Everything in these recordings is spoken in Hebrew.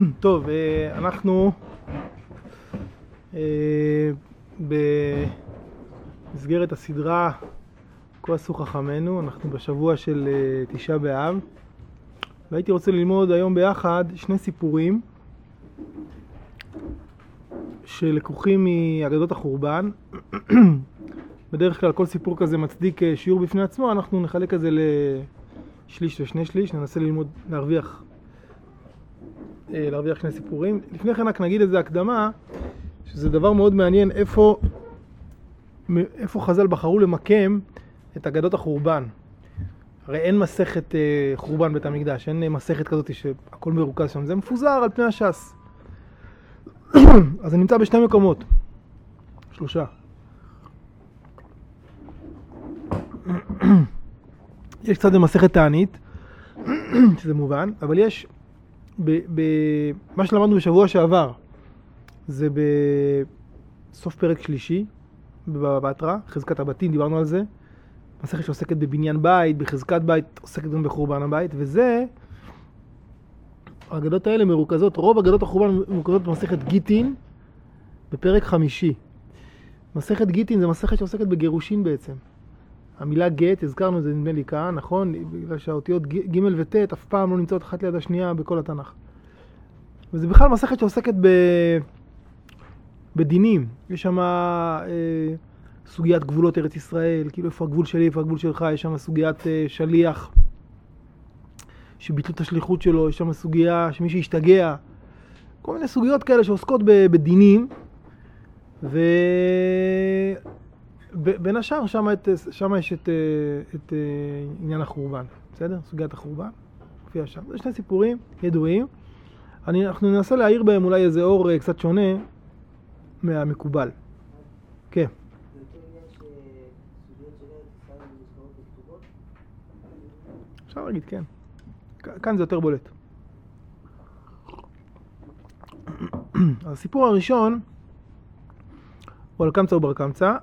טוב, אנחנו במסגרת הסדרה כה עשו חכמינו, אנחנו בשבוע של תשעה באב, והייתי רוצה ללמוד היום ביחד שני סיפורים שלקוחים מאגדות החורבן. בדרך כלל כל סיפור כזה מצדיק שיעור בפני עצמו, אנחנו נחלק את זה לשליש ושני שליש, ננסה ללמוד, להרוויח שני סיפורים. לפני כן רק נגיד איזה הקדמה, שזה דבר מאוד מעניין איפה חז"ל בחרו למקם את אגדות החורבן. הרי אין מסכת חורבן בית המקדש, אין מסכת כזאת שהכל מרוכז שם, זה מפוזר על פני הש"ס. אז זה נמצא בשני מקומות, שלושה. יש קצת במסכת תענית, שזה מובן, אבל יש מה שלמדנו בשבוע שעבר, זה בסוף פרק שלישי, בבטרה, חזקת הבתים, דיברנו על זה. מסכת שעוסקת בבניין בית, בחזקת בית, עוסקת גם בחורבן הבית, וזה, האגדות האלה מרוכזות, רוב אגדות החורבן מרוכזות במסכת גיטין, בפרק חמישי. מסכת גיטין זה מסכת שעוסקת בגירושין בעצם. המילה גט, הזכרנו את זה נדמה לי כאן, נכון? בגלל שהאותיות ג' וט' אף פעם לא נמצאות אחת ליד השנייה בכל התנ"ך. וזה בכלל מסכת שעוסקת בדינים. יש שם סוגיית גבולות ארץ ישראל, כאילו איפה הגבול שלי, איפה הגבול שלך, יש שם סוגיית שליח, שביטלו את השליחות שלו, יש שם סוגיה שמי שהשתגע, כל מיני סוגיות כאלה שעוסקות בדינים, בין השאר שם יש את עניין החורבן, בסדר? סוגיית החורבן, מופיע שם. זה שני סיפורים ידועים. אנחנו ננסה להעיר בהם אולי איזה אור קצת שונה מהמקובל. כן. אפשר להגיד, כן. כאן זה יותר בולט. הסיפור הראשון הוא על קמצא ובר קמצא,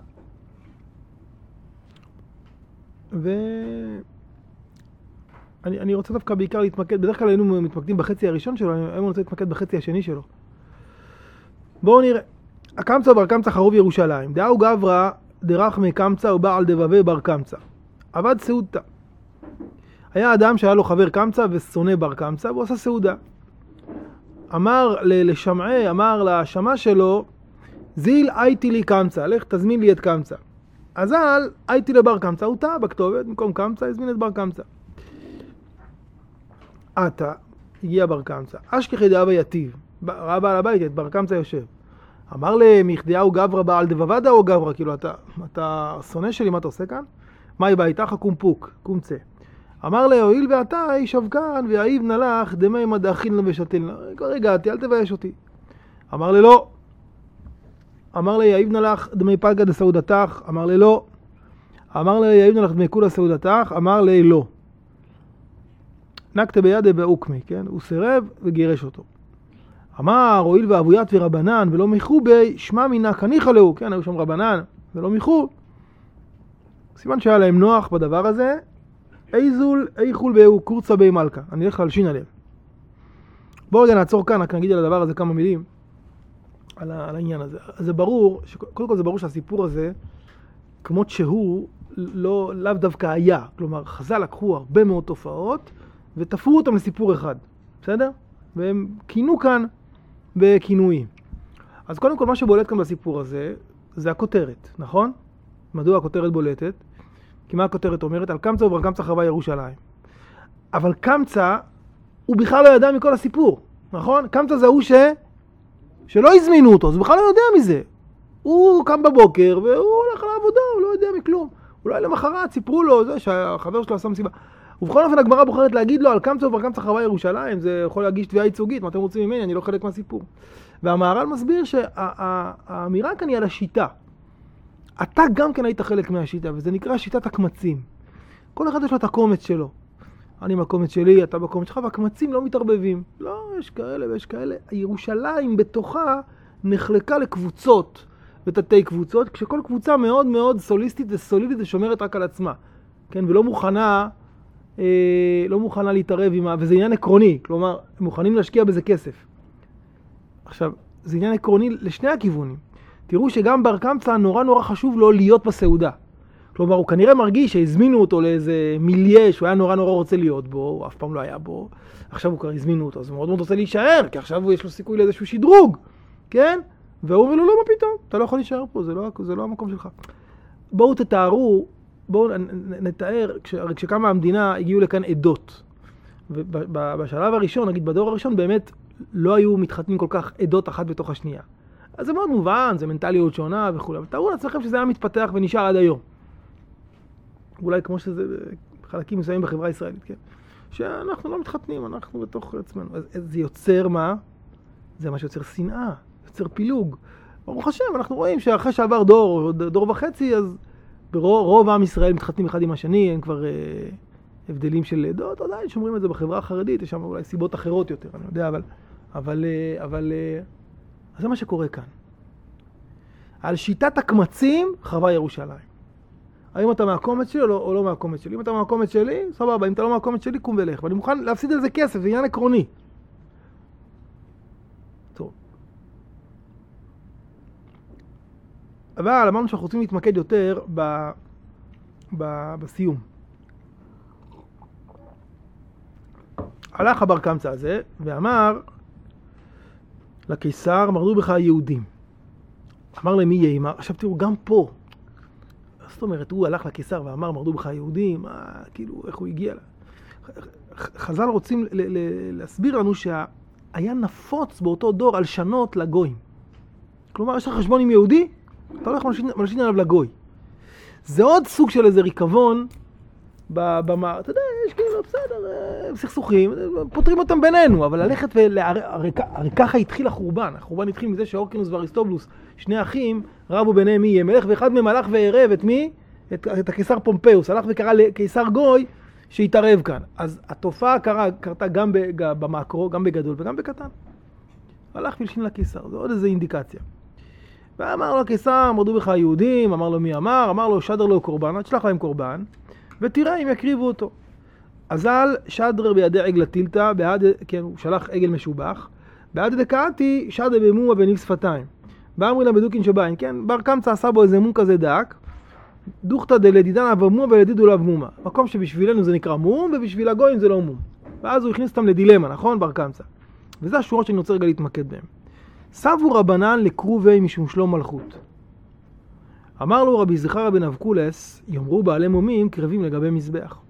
ואני רוצה דווקא בעיקר להתמקד, בדרך כלל היינו מתמקדים בחצי הראשון שלו, אני רוצה להתמקד בחצי השני שלו. בואו נראה. הקמצא ובר קמצא חרוב ירושלים. דאו גברא דרחמי קמצא ובעל דבבי בר קמצא. עבד סעודתא. היה אדם שהיה לו חבר קמצא ושונא בר קמצא, והוא עשה סעודה. אמר לשמעי, אמר לשמע שלו, זיל הייתי לי קמצא, לך תזמין לי את קמצא. אזל הייתי לבר קמצא, הוא טעה בכתובת, במקום קמצא, הזמין את בר קמצא. עתה, הגיע בר קמצא, אשכחי דאבה יתיב, ראה בעל הבית, את בר קמצא יושב. אמר למחדיהו גברא בעל דבבדה או גברא, כאילו אתה שונא שלי, מה אתה עושה כאן? מהי ביתך? קום פוק, קום צא. אמר לה, הואיל ואתה ישב כאן, והאיב נלך דמי מדאכין לו ושתל. כבר הגעתי, אל תבייש אותי. אמר לה, לא. אמר לה, יאיב נלך דמי פלגה דסעודתך. אמר לה, לא. אמר לה, יאיב נלך דמי כולה סעודתך. אמר לה, לא. נקטה בידה באוקמי, כן? הוא סירב וגירש אותו. אמר, הואיל ואבוית ורבנן ולא מיחו בי, שמע מינה כניחה לו. כן, היו שם רבנן ולא מיחו. סימן שהיה להם נוח בדבר הזה. איזול, איכול באו קורצה בי מלכה. אני אלך להלשין עליהם. בואו רגע נעצור כאן, רק נגיד על הדבר הזה כמה מילים. על העניין הזה. אז זה ברור, קודם כל זה ברור שהסיפור הזה, כמות שהוא, לאו דווקא היה. כלומר, חז"ל לקחו הרבה מאוד תופעות, ותפרו אותם לסיפור אחד. בסדר? והם כינו כאן בכינויים. אז קודם כל מה שבולט כאן בסיפור הזה, זה הכותרת, נכון? מדוע הכותרת בולטת? כי מה הכותרת אומרת? על קמצא ובר קמצא חרבה ירושלים. אבל קמצא, הוא בכלל לא ידע מכל הסיפור, נכון? קמצא זה הוא שלא הזמינו אותו, אז הוא בכלל לא יודע מזה. הוא קם בבוקר והוא הולך לעבודה, הוא לא יודע מכלום. אולי למחרת סיפרו לו זה שהחבר שלו עשה מסיבה. ובכל אופן הגמרא בוחרת להגיד לו על קמצא ובר קמצא חרבה ירושלים, זה יכול להגיש תביעה ייצוגית, מה אתם רוצים ממני? אני לא חלק מהסיפור. והמהר"ל מסביר שהאמירה כאן היא על השיטה. אתה גם כן היית חלק מהשיטה, וזה נקרא שיטת הקמצים. כל אחד יש לו את הקומץ שלו. אני בקומץ שלי, אתה בקומץ שלך, והקמצים לא מתערבבים. לא, יש כאלה ויש כאלה. ירושלים בתוכה נחלקה לקבוצות ותתי קבוצות, כשכל קבוצה מאוד מאוד סוליסטית וסולידית ושומרת רק על עצמה. כן, ולא מוכנה לא מוכנה להתערב עם וזה עניין עקרוני, כלומר, הם מוכנים להשקיע בזה כסף. עכשיו, זה עניין עקרוני לשני הכיוונים. תראו שגם בר קמצא נורא חשוב לו להיות בסעודה. כלומר, הוא כנראה מרגיש שהזמינו אותו לאיזה מיליה שהוא היה נורא רוצה להיות בו, הוא אף פעם לא היה בו. עכשיו הוא כבר הזמינו אותו, אז הוא מאוד רוצה להישאר, כי עכשיו יש לו סיכוי לאיזשהו שדרוג, כן? והוא אומר לו, לא, מה פתאום? אתה לא יכול להישאר פה, זה לא המקום שלך. בואו תתארו, בואו נתאר, כשקמה המדינה הגיעו לכאן עדות. ובשלב הראשון, נגיד בדור הראשון, באמת לא היו מתחתנים כל כך עדות אחת בתוך השנייה. אז זה מאוד מובן, זה מנטליות שונה וכו'. אבל תארו לעצמכם שזה היה מתפתח ונשאר עד היום. אולי כמו שזה חלקים מסוימים בחברה הישראלית, כן? שאנחנו לא מתחתנים, אנחנו בתוך עצמנו. אז זה יוצר מה? זה מה שיוצר שנאה, יוצר פילוג. ברוך השם, אנחנו רואים שאחרי שעבר דור וחצי, אז רוב עם ישראל מתחתנים אחד עם השני, אין כבר הבדלים של עדות, עדיין שומרים את זה בחברה החרדית, יש שם אולי סיבות אחרות יותר, אני יודע, אבל זה מה שקורה כאן. על שיטת הקמצים חרבה ירושלים. האם אתה מהקומץ שלי או לא מהקומץ שלי? אם אתה מהקומץ שלי, סבבה, אם אתה לא מהקומץ שלי, קום ולך. ואני מוכן להפסיד על זה כסף, זה עניין עקרוני. טוב. אבל אמרנו שאנחנו רוצים להתמקד יותר בסיום. הלך הבר קמצא הזה ואמר לקיסר, מרדו בך היהודים. אמר להם מי יהיה? עכשיו תראו, גם פה, זאת אומרת, הוא הלך לקיסר ואמר, מרדו בך היהודים, כאילו, איך הוא הגיע לה? חז"ל רוצים להסביר לנו שהיה נפוץ באותו דור על שנות לגויים. כלומר, יש לך חשבון עם יהודי, אתה הולך מלשין עליו לגוי. זה עוד סוג של איזה ריקבון, אתה יודע, יש כאילו, בסדר, סכסוכים, פותרים אותם בינינו, אבל ללכת הרי ככה התחיל החורבן. החורבן התחיל מזה שאורקינוס ואריסטובולוס, שני אחים, רבו ביניהם מי יהיה מלך, ואחד מהם הלך וערב את מי? את הקיסר פומפיוס, הלך וקרא לקיסר גוי שהתערב כאן. אז התופעה קרתה גם במקרו, גם בגדול וגם בקטן. הלך ולשין לקיסר, זה עוד איזו אינדיקציה. ואמר לו הקיסר, מרדו בך היהודים, אמר לו מי אמר לו שדר לו קורבן, תשלח להם קורבן, ותראה אם יקריבו אותו. אזל שדר בידי עגלה טילתא, כן, הוא שלח עגל משובח, בעד דקאתי שדר במומה בניב שפתיים. באמרי לה בדוקין שבאין, כן, בר קמצא עשה בו איזה מום כזה דק, דוכתא דלדידן אבמומה ולדידו לאו מומה. מקום שבשבילנו זה נקרא מום, ובשביל הגויים זה לא מום. ואז הוא הכניס אותם לדילמה, נכון, בר קמצא? וזה השורות שאני רוצה רגע להתמקד בהם. סבו רבנן לקרובי משום שלום מלכות. אמר לו רבי זכריה בן אבקולס, יאמרו בעלי מומים קרבים לגבי מזבח.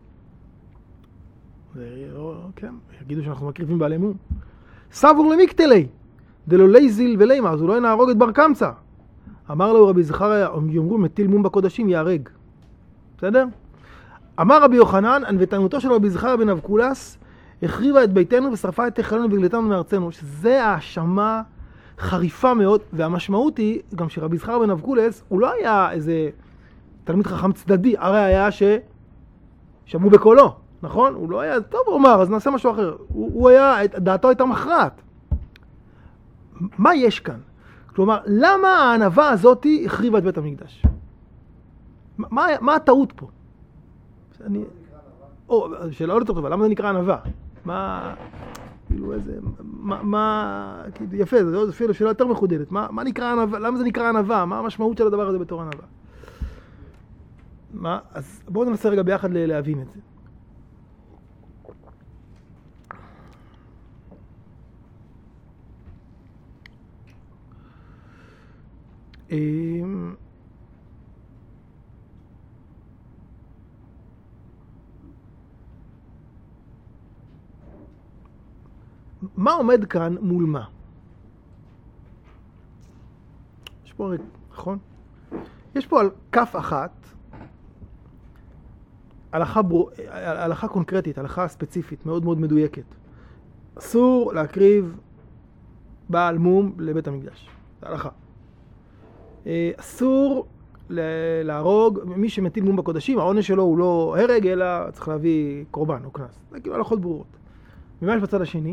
כן, יגידו שאנחנו מקריבים בעלי מום. סבור למיקטלי, דלו ליזיל ולימה, אז הוא לא נהרוג את בר קמצא. אמר לו רבי זכריה, יאמרו מטיל מום בקודשים יהרג. בסדר? אמר רבי יוחנן, ענוותנותו של רבי זכריה בן אבקולס, החריבה את ביתנו ושרפה את תכלנו וגלתנו מארצנו, שזה האשמה חריפה מאוד, והמשמעות היא גם שרבי זכריה בן אבקולס, הוא לא היה איזה תלמיד חכם צדדי, הרי היה ששמעו בקולו, נכון? הוא לא היה, טוב אומר, אז נעשה משהו אחר. הוא היה, דעתו הייתה מכרעת. מה יש כאן? כלומר, למה הענווה הזאת החריבה את בית המקדש? מה הטעות פה? שאלה עוד יותר טובה, למה זה נקרא ענווה? מה, כאילו איזה, יפה, זה אפילו שאלה יותר מחודדת. מה נקרא ענווה? למה זה נקרא ענווה? מה המשמעות של הדבר הזה בתור ענווה? אז בואו ננסה רגע ביחד להבין את זה. מה עומד כאן מול מה? יש פה, נכון? יש פה על כף אחת הלכה קונקרטית, הלכה ספציפית, מאוד מאוד מדויקת. אסור להקריב בעל מום לבית המקדש. זה הלכה. אסור להרוג מי שמטיל מום בקודשים, העונש שלו הוא לא הרג, אלא צריך להביא קורבן או קנס. זה כאילו הלכות ברורות. ומה יש בצד השני?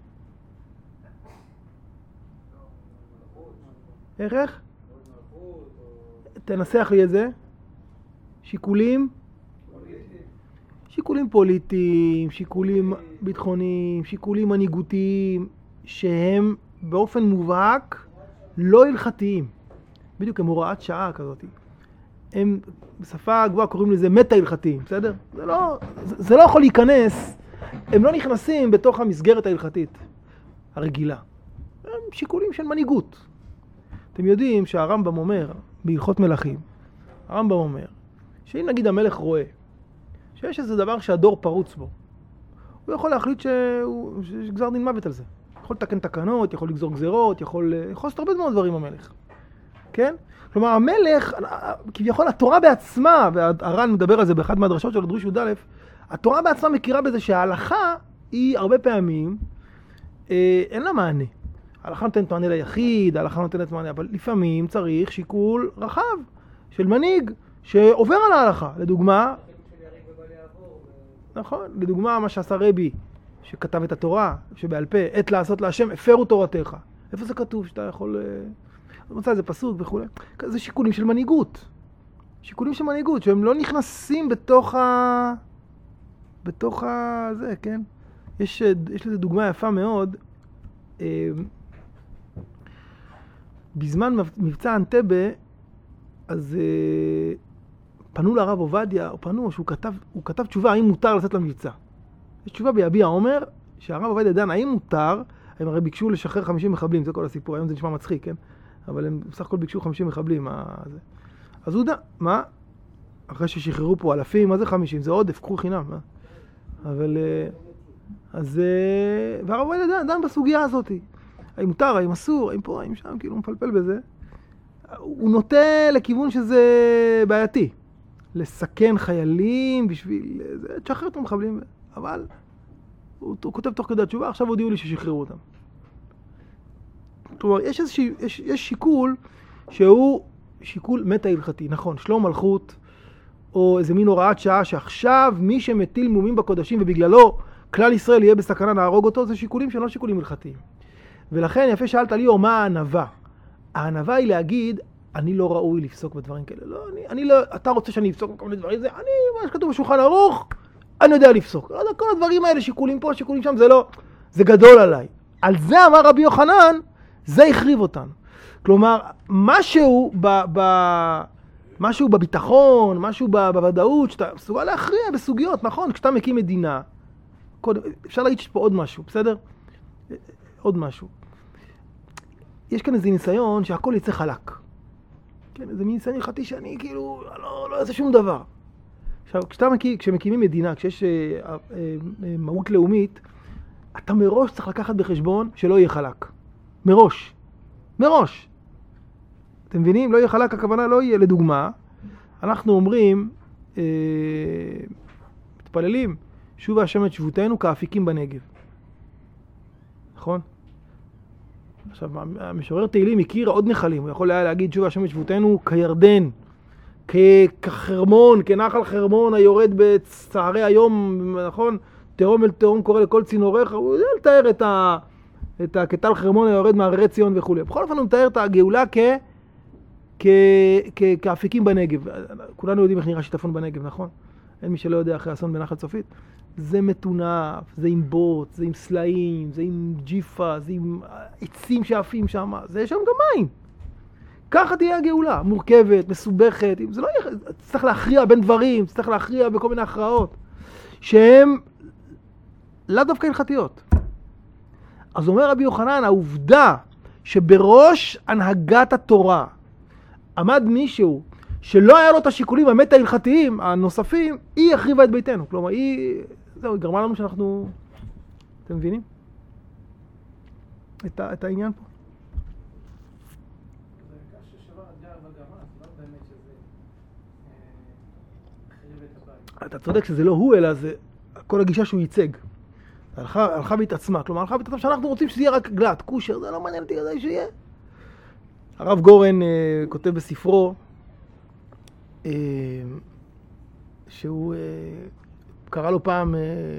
איך? תנסח לי את זה. שיקולים פוליטיים, שיקולים ביטחוניים, שיקולים מנהיגותיים, שהם באופן מובהק לא הלכתיים. בדיוק הם הוראת שעה כזאת. הם בשפה גבוהה קוראים לזה מטה הלכתיים, בסדר? זה לא יכול להיכנס, הם לא נכנסים בתוך המסגרת ההלכתית הרגילה. הם שיקולים של מנהיגות. אתם יודעים שהרמב"ם אומר, בהלכות מלכים, הרמב"ם אומר, שאם נגיד המלך רואה, שיש איזה דבר שהדור פרוץ בו, הוא יכול להחליט שיש גזר דין מוות על זה. יכול לתקן תקנות, יכול לגזור גזירות, יכול לעשות הרבה מאוד דברים המלך. כן? כלומר, המלך, כביכול התורה בעצמה, והר"ן מדבר על זה באחד מהדרשות של הדרוש י"א, התורה בעצמה מכירה בזה שההלכה היא הרבה פעמים, אין לה מענה. ההלכה נותנת מענה ליחיד, ההלכה נותנת מענה, אבל לפעמים צריך שיקול רחב של מנהיג שעובר על ההלכה. לדוגמה, נכון, לדוגמה מה שעשה רבי, שכתב את התורה, שבעל פה, עת לעשות להשם, הפרו תורתך. איפה זה כתוב שאתה יכול... מצא איזה פסוק וכו'. זה שיקולים של מנהיגות. שיקולים של מנהיגות, שהם לא נכנסים בתוך זה, כן? יש לזה דוגמה יפה מאוד. בזמן מבצע אנטבה, אז פנו לרב עובדיה, שהוא כתב תשובה, האם מותר לצאת למבצע. יש תשובה ביביע עומר, שהרב עובדיה דן, האם מותר, הם הרי ביקשו לשחרר 50 מחבלים, זה כל הסיפור, היום זה נשמע מצחיק, כן? אבל הם בסך הכל ביקשו 50 מחבלים. אז הוא מה? אחרי ששחררו פה אלפים, מה זה 50? זה עודף, קחו חינם. אבל... אז... והרב עובדיה דן בסוגיה הזאת. האם מותר, האם אסור, האם פה, האם שם, כאילו הוא מפלפל בזה. הוא נוטה לכיוון שזה בעייתי. לסכן חיילים בשביל... תשחרר אותם מחבלים. אבל הוא כותב תוך כדי התשובה, עכשיו הודיעו לי ששחררו אותם. כלומר, יש שיקול שהוא שיקול מטה הלכתי. נכון, שלום מלכות, או איזה מין הוראת שעה שעכשיו מי שמטיל מומים בקודשים ובגללו כלל ישראל יהיה בסכנה להרוג אותו, זה שיקולים שלא שיקולים הלכתיים. ולכן יפה שאלת לי, או מה הענווה? הענווה היא להגיד, אני לא ראוי לפסוק בדברים כאלה. לא, אני לא, אתה רוצה שאני אפסוק בכל מיני דברים, זה, מה שכתוב בשולחן ערוך, אני יודע לפסוק. לא, כל הדברים האלה, שיקולים פה, שיקולים שם, זה לא, זה גדול עליי. על זה אמר רבי יוחנן, זה החריב אותנו. כלומר, משהו בביטחון, משהו בוודאות, שאתה מסוגל להכריע בסוגיות, נכון? כשאתה מקים מדינה, אפשר להגיד שיש פה עוד משהו, בסדר? עוד משהו. יש כאן איזה ניסיון שהכל יצא חלק. כן, איזה ניסיון הלכתי שאני כאילו לא אעשה שום דבר. עכשיו, כשמקימים מדינה, כשיש מהות לאומית, אתה מראש צריך לקחת בחשבון שלא יהיה חלק. מראש. אתם מבינים? לא יהיה חלק, הכוונה לא יהיה. לדוגמה, אנחנו אומרים, מתפללים, שוב השם את שבותנו כאפיקים בנגב. נכון? עכשיו, המשורר תהילים הכיר עוד נחלים. הוא יכול היה להגיד שוב השם את שבותנו כירדן, כחרמון, כנחל חרמון היורד בצהרי היום, נכון? תהום אל תהום קורא לכל צינוריך. הוא יודע לתאר את כטל חרמון היורד מהררי ציון וכו'. בכל אופן הוא מתאר את הגאולה כאפיקים בנגב. כולנו יודעים איך נראה שיטפון בנגב, נכון? אין מי שלא יודע אחרי אסון בנחל צופית. זה מטונף, זה עם בוט, זה עם סלעים, זה עם ג'יפה, זה עם עצים שעפים שם, זה יש שם גם מים. ככה תהיה הגאולה, מורכבת, מסובכת, זה לא יהיה, צריך להכריע בין דברים, צריך להכריע בכל מיני הכרעות, שהן לא דווקא הלכתיות. אז אומר רבי יוחנן, העובדה שבראש הנהגת התורה עמד מישהו שלא היה לו את השיקולים המטה הלכתיים הנוספים, היא החריבה את ביתנו. כלומר, היא גרמה לנו שאנחנו... אתם מבינים? את העניין פה. אתה צודק שזה לא הוא, אלא זה כל הגישה שהוא ייצג. הלכה והתעצמה. כלומר, הלכה והתעצמה שאנחנו רוצים שזה יהיה רק גלת, קושר, זה לא מעניין אותי, זה שיהיה. הרב גורן כותב בספרו, שהוא קרא לו פעם,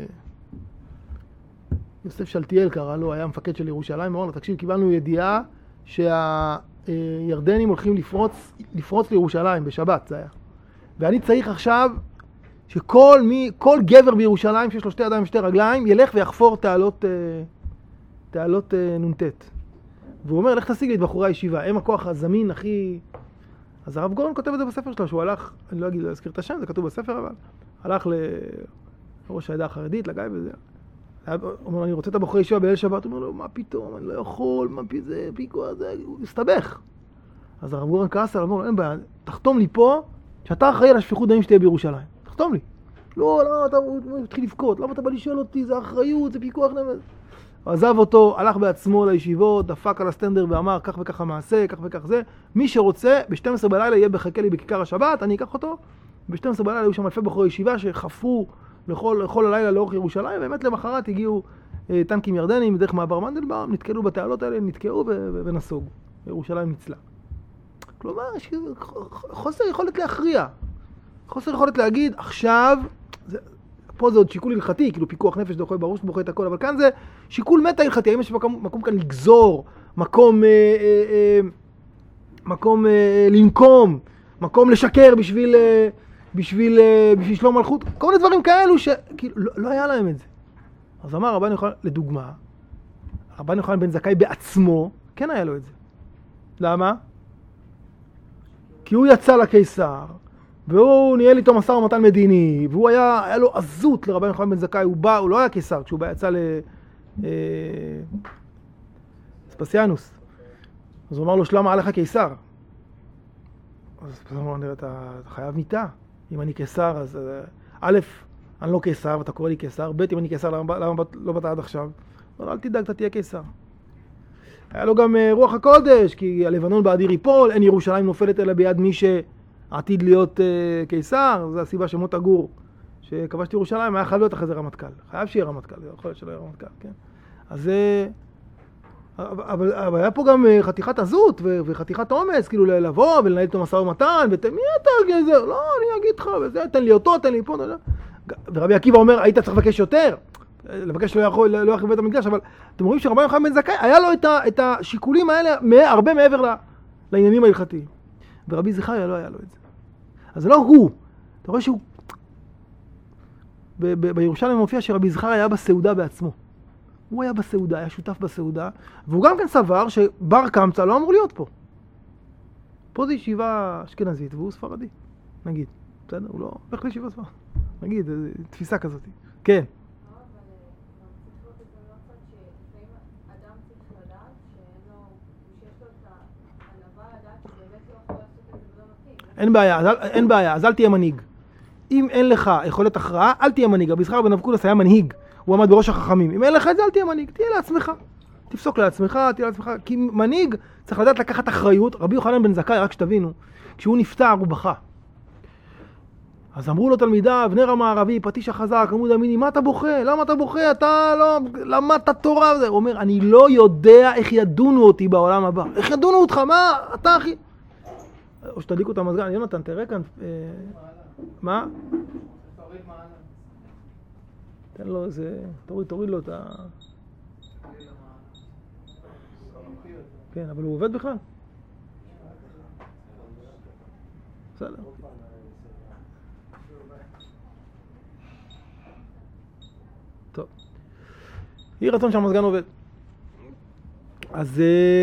יוסף שלטיאל קרא לו, היה מפקד של ירושלים, אמר לו, תקשיב, קיבלנו ידיעה שהירדנים הולכים לפרוץ לירושלים בשבת, זה היה. ואני צריך עכשיו שכל גבר בירושלים שיש לו 2 ידיים ו2 רגליים, ילך ויחפור תעלות נ"ט. והוא אומר, לך תשיג לי את בחורי הישיבה, הם הכוח הזמין הכי... אז הרב גורן כותב את זה בספר שלו, שהוא הלך, אני לא אגיד להזכיר את השם, זה כתוב בספר, אבל הלך לראש העדה החרדית, לגיא וזה. הוא אומר, אני רוצה את הבחורי הישיבה בליל שבת, הוא אומר לו, מה פתאום, אני לא יכול, מה זה, פיקו, זה, הוא הסתבך. אז הרב גורן כעס עליו, אמר לו, אין בעיה, תחתום לי פה, שאתה אחראי על השפיכות דמים שתהיה בירושלים. תחתום לי. לא, הוא התחיל לבכות, למה אתה בא לשאול אותי, זה אחריות, זה פיקוח נמד. הוא עזב אותו, הלך בעצמו לישיבות, דפק על הסטנדר ואמר, כך וכך המעשה, כך וכך זה. מי שרוצה, ב-12 בלילה יהיה בחכה לי בכיכר השבת, אני אקח אותו. ב-12 בלילה היו שם אלפי בחורי ישיבה שחפרו לכל הלילה לאורך ירושלים, ובאמת למחרת הגיעו טנקים ירדנים דרך מעבר מנדלבאום, נתקלו בתעלות האלה, נתקעו ונסוגו. ירושלים ניצלה. כלומר, יש חוסר יכולת להכריע. חוסר יכולת להגיד, עכשיו, פה זה עוד שיקול הלכתי, כאילו פיקוח נפש דוחה בראש, דוחה את הכל, אבל כאן זה שיקול מטה הלכתי, האם יש מקום כאן לגזור, מקום לנקום, מקום לשקר בשביל שלום מלכות, כל מיני דברים כאלו שכאילו לא היה להם את זה. אז אמר רבן יוחנן, לדוגמה, רבן יוחנן בן זכאי בעצמו, כן היה לו את זה. למה? כי הוא יצא לקיסר, והוא ניהל איתו משא ומתן מדיני, והוא היה לו עזות לרבן יוחנן בן זכאי, הוא לא היה קיסר, כשהוא יצא לספסיאנוס. אז הוא אמר לו, שלמה עליך קיסר. אז הוא אמר לו, אתה חייב מיטה. אם אני קיסר, אז א', אני לא קיסר, ואתה קורא לי קיסר, ב', אם אני קיסר, למה לא באת עד עכשיו? אבל אל תדאג, אתה תהיה קיסר. היה לו גם רוח הקודש, כי הלבנון באדיר ייפול, אין ירושלים נופלת אלא ביד מי שעתיד להיות קיסר, זו הסיבה שמות הגור, שכבש את ירושלים, היה חייב להיות אחרי זה רמטכ"ל. חייב שיהיה רמטכ"ל, זה יכול להיות שלא יהיה רמטכ"ל, כן? אז אבל היה פה גם חתיכת עזות וחתיכת אומץ, כאילו לבוא ולנהל את המשא ומתן, מי אתה? לא, אני אגיד לך, וזה, תן לי אותו, תן לי פה, ורבי עקיבא אומר, היית צריך לבקש יותר, לבקש לא יכול בבית המקדש, אבל אתם רואים שרבן יוחנן בן זכאי, היה לו את השיקולים האלה הרבה מעבר לעניינים ההלכתיים. ורבי זכריה לא היה לו את זה. אז זה לא הוא. אתה רואה שהוא... בירושלים מופיע שרבי זכריה היה בסעודה בעצמו. הוא היה בסעודה, היה שותף בסעודה, והוא גם כן סבר שבר קמצא לא אמור להיות פה. פה זה ישיבה אשכנזית, והוא ספרדי, נגיד. בסדר? הוא לא הולך לישיבה ספרדית. נגיד, תפיסה כזאת. כן. אין בעיה, אז אל תהיה מנהיג. אם אין לך יכולת הכרעה, אל תהיה מנהיג. רבי יששכר בן אבקולס היה מנהיג, הוא עמד בראש החכמים. אם אין לך את זה, אל תהיה מנהיג, תהיה לעצמך. תפסוק לעצמך, תהיה לעצמך. כי מנהיג צריך לדעת לקחת אחריות. רבי יוחנן בן זכאי, רק שתבינו, כשהוא נפטר הוא בכה. אז אמרו לו תלמידיו, נר המערבי, פטיש החזק, עמוד המיני, מה אתה בוכה? למה אתה בוכה? אתה לא... למדת תורה? הוא אומר, אני לא יודע איך ידונו אותי בעולם הבא. איך ידונו אותך? מה? אתה אחי... או שתדליקו את המזגן, יונתן, תראה כאן, מה? תן לו איזה, תוריד לו את ה... כן, אבל הוא עובד בכלל? בסדר. טוב. יהי רצון שהמזגן עובד. אז...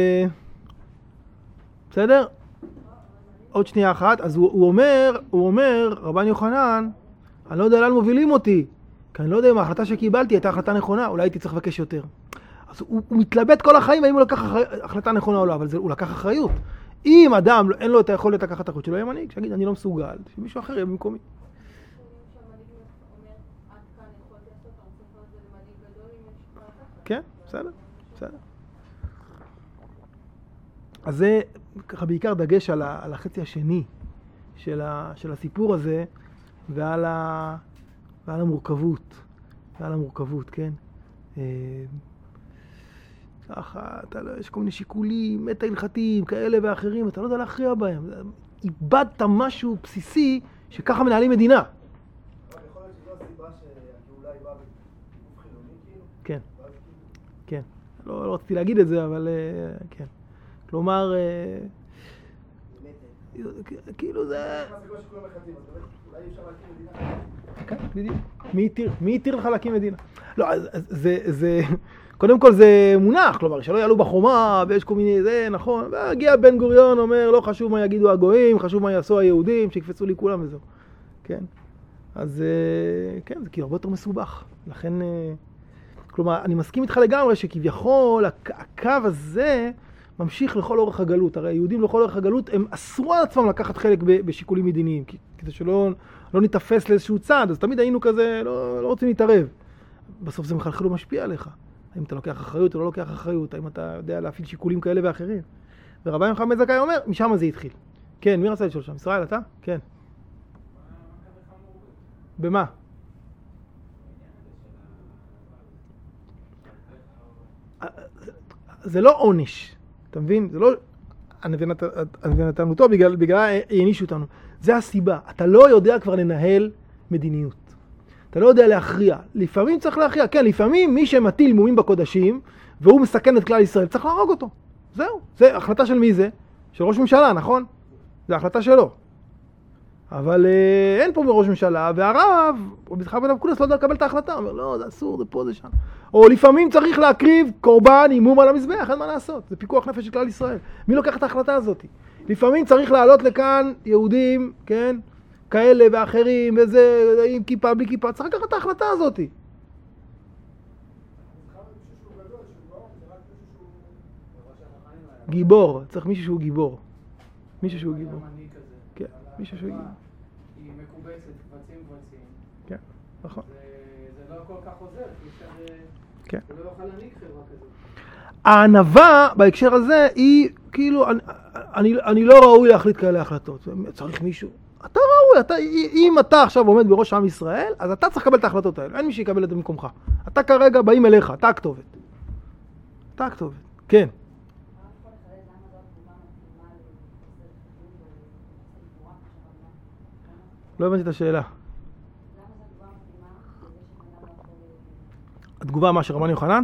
בסדר? עוד שנייה אחת, אז הוא אומר, רבן יוחנן, אני לא יודע לאן מובילים אותי, כי אני לא יודע אם ההחלטה שקיבלתי הייתה החלטה נכונה, אולי הייתי צריך לבקש יותר. אז הוא מתלבט כל החיים האם הוא לקח החלטה נכונה או לא, אבל הוא לקח אחריות. אם אדם אין לו את היכולת לקחת אחריות, שלא יהיה מנהיג, שיגיד, אני לא מסוגל, שמישהו אחר יהיה במקומי. כן, בסדר. אז זה ככה בעיקר דגש על החצי השני של הסיפור הזה ועל המורכבות, כן? ככה, יש כל מיני שיקולים, מטה הלכתיים, כאלה ואחרים, אתה לא יודע להכריע בהם. איבדת משהו בסיסי שככה מנהלים מדינה. יכול להיות שזו הסיבה שהגאולה היא באה בגוף חילוני כאילו? כן. לא רציתי להגיד את זה, אבל כן. כלומר, כאילו זה... אולי אפשר להקים מדינה. כן, בדיוק. מי יתיר לך להקים מדינה? לא, זה... קודם כל זה מונח, כלומר, שלא יעלו בחומה, ויש כל מיני, זה נכון. והגיע בן גוריון, אומר, לא חשוב מה יגידו הגויים, חשוב מה יעשו היהודים, שיקפצו לי כולם וזהו. כן. אז כן, זה כאילו הרבה יותר מסובך. לכן, כלומר, אני מסכים איתך לגמרי שכביכול הקו הזה ממשיך לכל אורך הגלות. הרי היהודים לכל אורך הגלות הם אסרו על עצמם לקחת חלק בשיקולים מדיניים, כדי שלא ניתפס לאיזשהו צד, אז תמיד היינו כזה, לא רוצים להתערב. בסוף זה מחלחל ומשפיע עליך. האם אתה לוקח אחריות או לא לוקח אחריות, האם אתה יודע להפעיל שיקולים כאלה ואחרים. ורבי מחמד זכאי אומר, משם זה התחיל. כן, מי רצה לשאול שם? ישראל, אתה? כן. במה? זה לא עונש, אתה מבין? זה לא... הנביא נתנו אותו, בגלל הענישו אותנו. זה הסיבה. אתה לא יודע כבר לנהל מדיניות. אתה לא יודע להכריע. לפעמים צריך להכריע. כן, לפעמים מי שמטיל מומים בקודשים, והוא מסכן את כלל ישראל, צריך להרוג אותו. זהו. זה החלטה של מי זה? של ראש ממשלה, נכון? זה החלטה שלו. אבל אין פה מראש ממשלה, והרב, רבי יצחק בן אבקולס, לא יודע לקבל את ההחלטה. הוא אומר, לא, זה אסור, זה פה, זה שם. או לפעמים צריך להקריב קורבן עם מום על המזבח, אין מה לעשות. זה פיקוח נפש של כלל ישראל. מי לוקח את ההחלטה הזאת? לפעמים צריך לעלות לכאן יהודים, כן? כאלה ואחרים, וזה, עם כיפה, בלי כיפה. צריך לקחת את ההחלטה הזאת. גיבור. צריך מישהו שהוא גיבור. מישהו שהוא גיבור. כן, מישהו שהוא גיבור. היא מקובצת, קבצים. כן, נכון. זה לא כל כך עוזר, כן. הוא לא יוכל להנהיג חברה כזאת. הענווה בהקשר הזה היא כאילו, אני לא ראוי להחליט כאלה החלטות. צריך מישהו. אתה ראוי, אם אתה עכשיו עומד בראש עם ישראל, אז אתה צריך לקבל את ההחלטות האלה. אין מי שיקבל את זה במקומך. אתה כרגע באים אליך, אתה הכתובת. אתה הכתובת, כן. לא הבנתי את השאלה. התגובה מה שרבן יוחנן?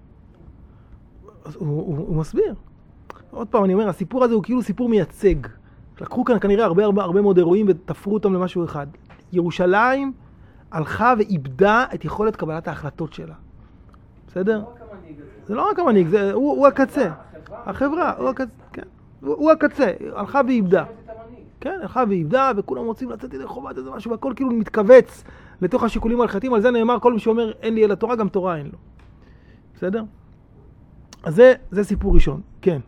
הוא מסביר. עוד פעם אני אומר, הסיפור הזה הוא כאילו סיפור מייצג. לקחו כאן כנראה הרבה מאוד אירועים ותפרו אותם למשהו אחד. ירושלים הלכה ואיבדה את יכולת קבלת ההחלטות שלה. בסדר? זה לא רק המנהיג, הוא הקצה. החברה, הוא הקצה. הלכה ואיבדה. כן, הלכה ואיבדה, וכולם רוצים לצאת ידי חובת איזה משהו, והכל כאילו מתכווץ לתוך השיקולים ההלכתיים. על זה נאמר, כל מי שאומר אין לי אלא תורה, גם תורה אין לו. בסדר? אז זה סיפור ראשון. כן.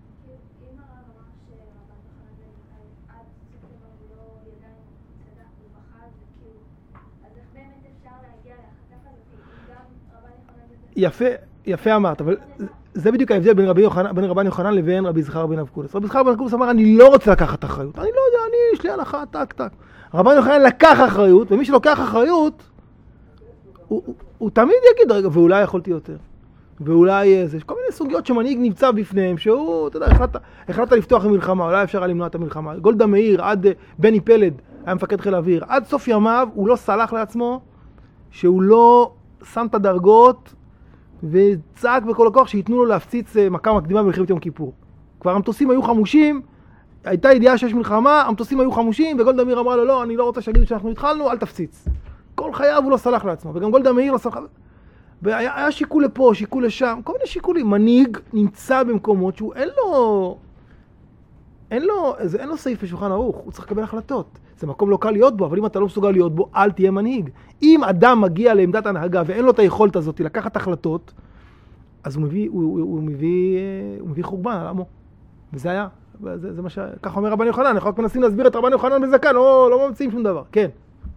יפה אמרת, אבל זה בדיוק ההבדל בין רבן יוחנן לבין רבי יצחק בן אבקולס. רבי יצחק בן אבקולס אמר, אני לא רוצה לקחת אחריות. אני לא יודע, יש לי הלכה, טק. רבן יוחנן לקח אחריות, ומי שלוקח אחריות, הוא תמיד יגיד, רגע, ואולי יכולתי יותר. ואולי זה, כל מיני סוגיות שמנהיג נמצא בפניהם, שהוא, אתה יודע, החלטת לפתוח מלחמה, אולי אפשר למנוע את המלחמה. גולדה מאיר עד בני פלד, היה מפקד חיל האוויר, עד סוף ימיו הוא לא סלח לעצמו, שהוא לא שם את הדרגות, וצעק בכל הכוח שיתנו לו להפציץ מכה מקדימה במלחמת יום כיפור. כבר המטוסים היו חמושים, הייתה ידיעה שיש מלחמה, המטוסים היו חמושים, וגולדה מאיר אמרה לו, לא, אני לא רוצה שיגידו שאנחנו התחלנו, אל תפציץ. כל חייו הוא לא סלח לעצמו, וגם גולדה מאיר לא סלח. והיה שיקול לפה, שיקול לשם, כל מיני שיקולים. מנהיג נמצא במקומות שהוא אין לו סעיף בשולחן ערוך, הוא צריך לקבל החלטות. זה מקום לא קל להיות בו, אבל אם אתה לא מסוגל להיות בו, אל תהיה מנהיג. אם אדם מגיע לעמדת הנהגה ואין לו את היכולת הזאת לקחת החלטות, אז הוא מביא חורבן על עמו. וזה היה, זה מה ככה אומר רבן יוחנן, אנחנו רק מנסים להסביר את רבן יוחנן בזקן, לא ממציאים שום דבר. כן.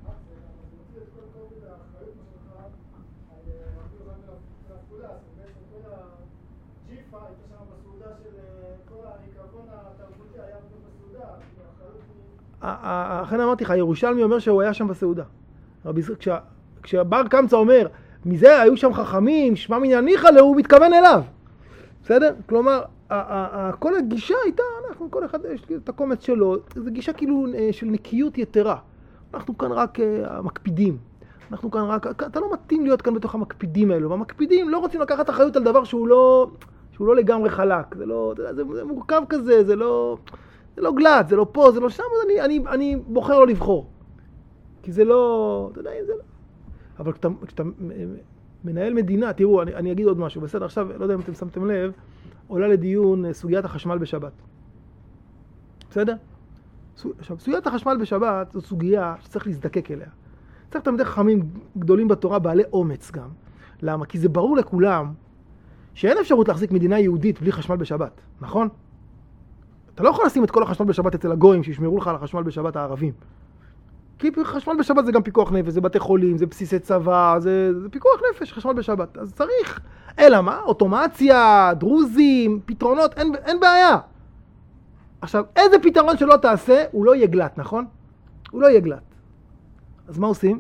לכן אמרתי לך, ירושלמי אומר שהוא היה שם בסעודה. כשבר קמצא אומר, מזה היו שם חכמים, שמע מניין ניחא לו, הוא מתכוון אליו. בסדר? כלומר, כל הגישה הייתה, אנחנו כל אחד יש את הקומץ שלו, זו גישה כאילו של נקיות יתרה. אנחנו כאן רק מקפידים. אנחנו כאן רק, אתה לא מתאים להיות כאן בתוך המקפידים האלו. והמקפידים לא רוצים לקחת אחריות על דבר שהוא לא לגמרי חלק. זה מורכב כזה, זה לא... זה לא גלת, זה לא פה, זה לא שם, אז אני בוחר לא לבחור. כי זה לא, אתה יודע, זה לא. אבל כשאתה מנהל מדינה, תראו, אני אגיד עוד משהו, בסדר, עכשיו, לא יודע אם אתם שמתם לב, עולה לדיון סוגיית החשמל בשבת. בסדר? עכשיו, סוגיית החשמל בשבת זו סוגיה שצריך להזדקק אליה. צריך תלמידי חכמים גדולים בתורה, בעלי אומץ גם. למה? כי זה ברור לכולם שאין אפשרות להחזיק מדינה יהודית בלי חשמל בשבת, נכון? אתה לא יכול לשים את כל החשמל בשבת אצל הגויים שישמרו לך על החשמל בשבת הערבים. כי חשמל בשבת זה גם פיקוח נפש, זה בתי חולים, זה בסיסי צבא, זה פיקוח נפש, חשמל בשבת. אז צריך, אלא מה? אוטומציה, דרוזים, פתרונות, אין בעיה. עכשיו, איזה פתרון שלא תעשה, הוא לא יהיה גלת, נכון? הוא לא יהיה גלת. אז מה עושים?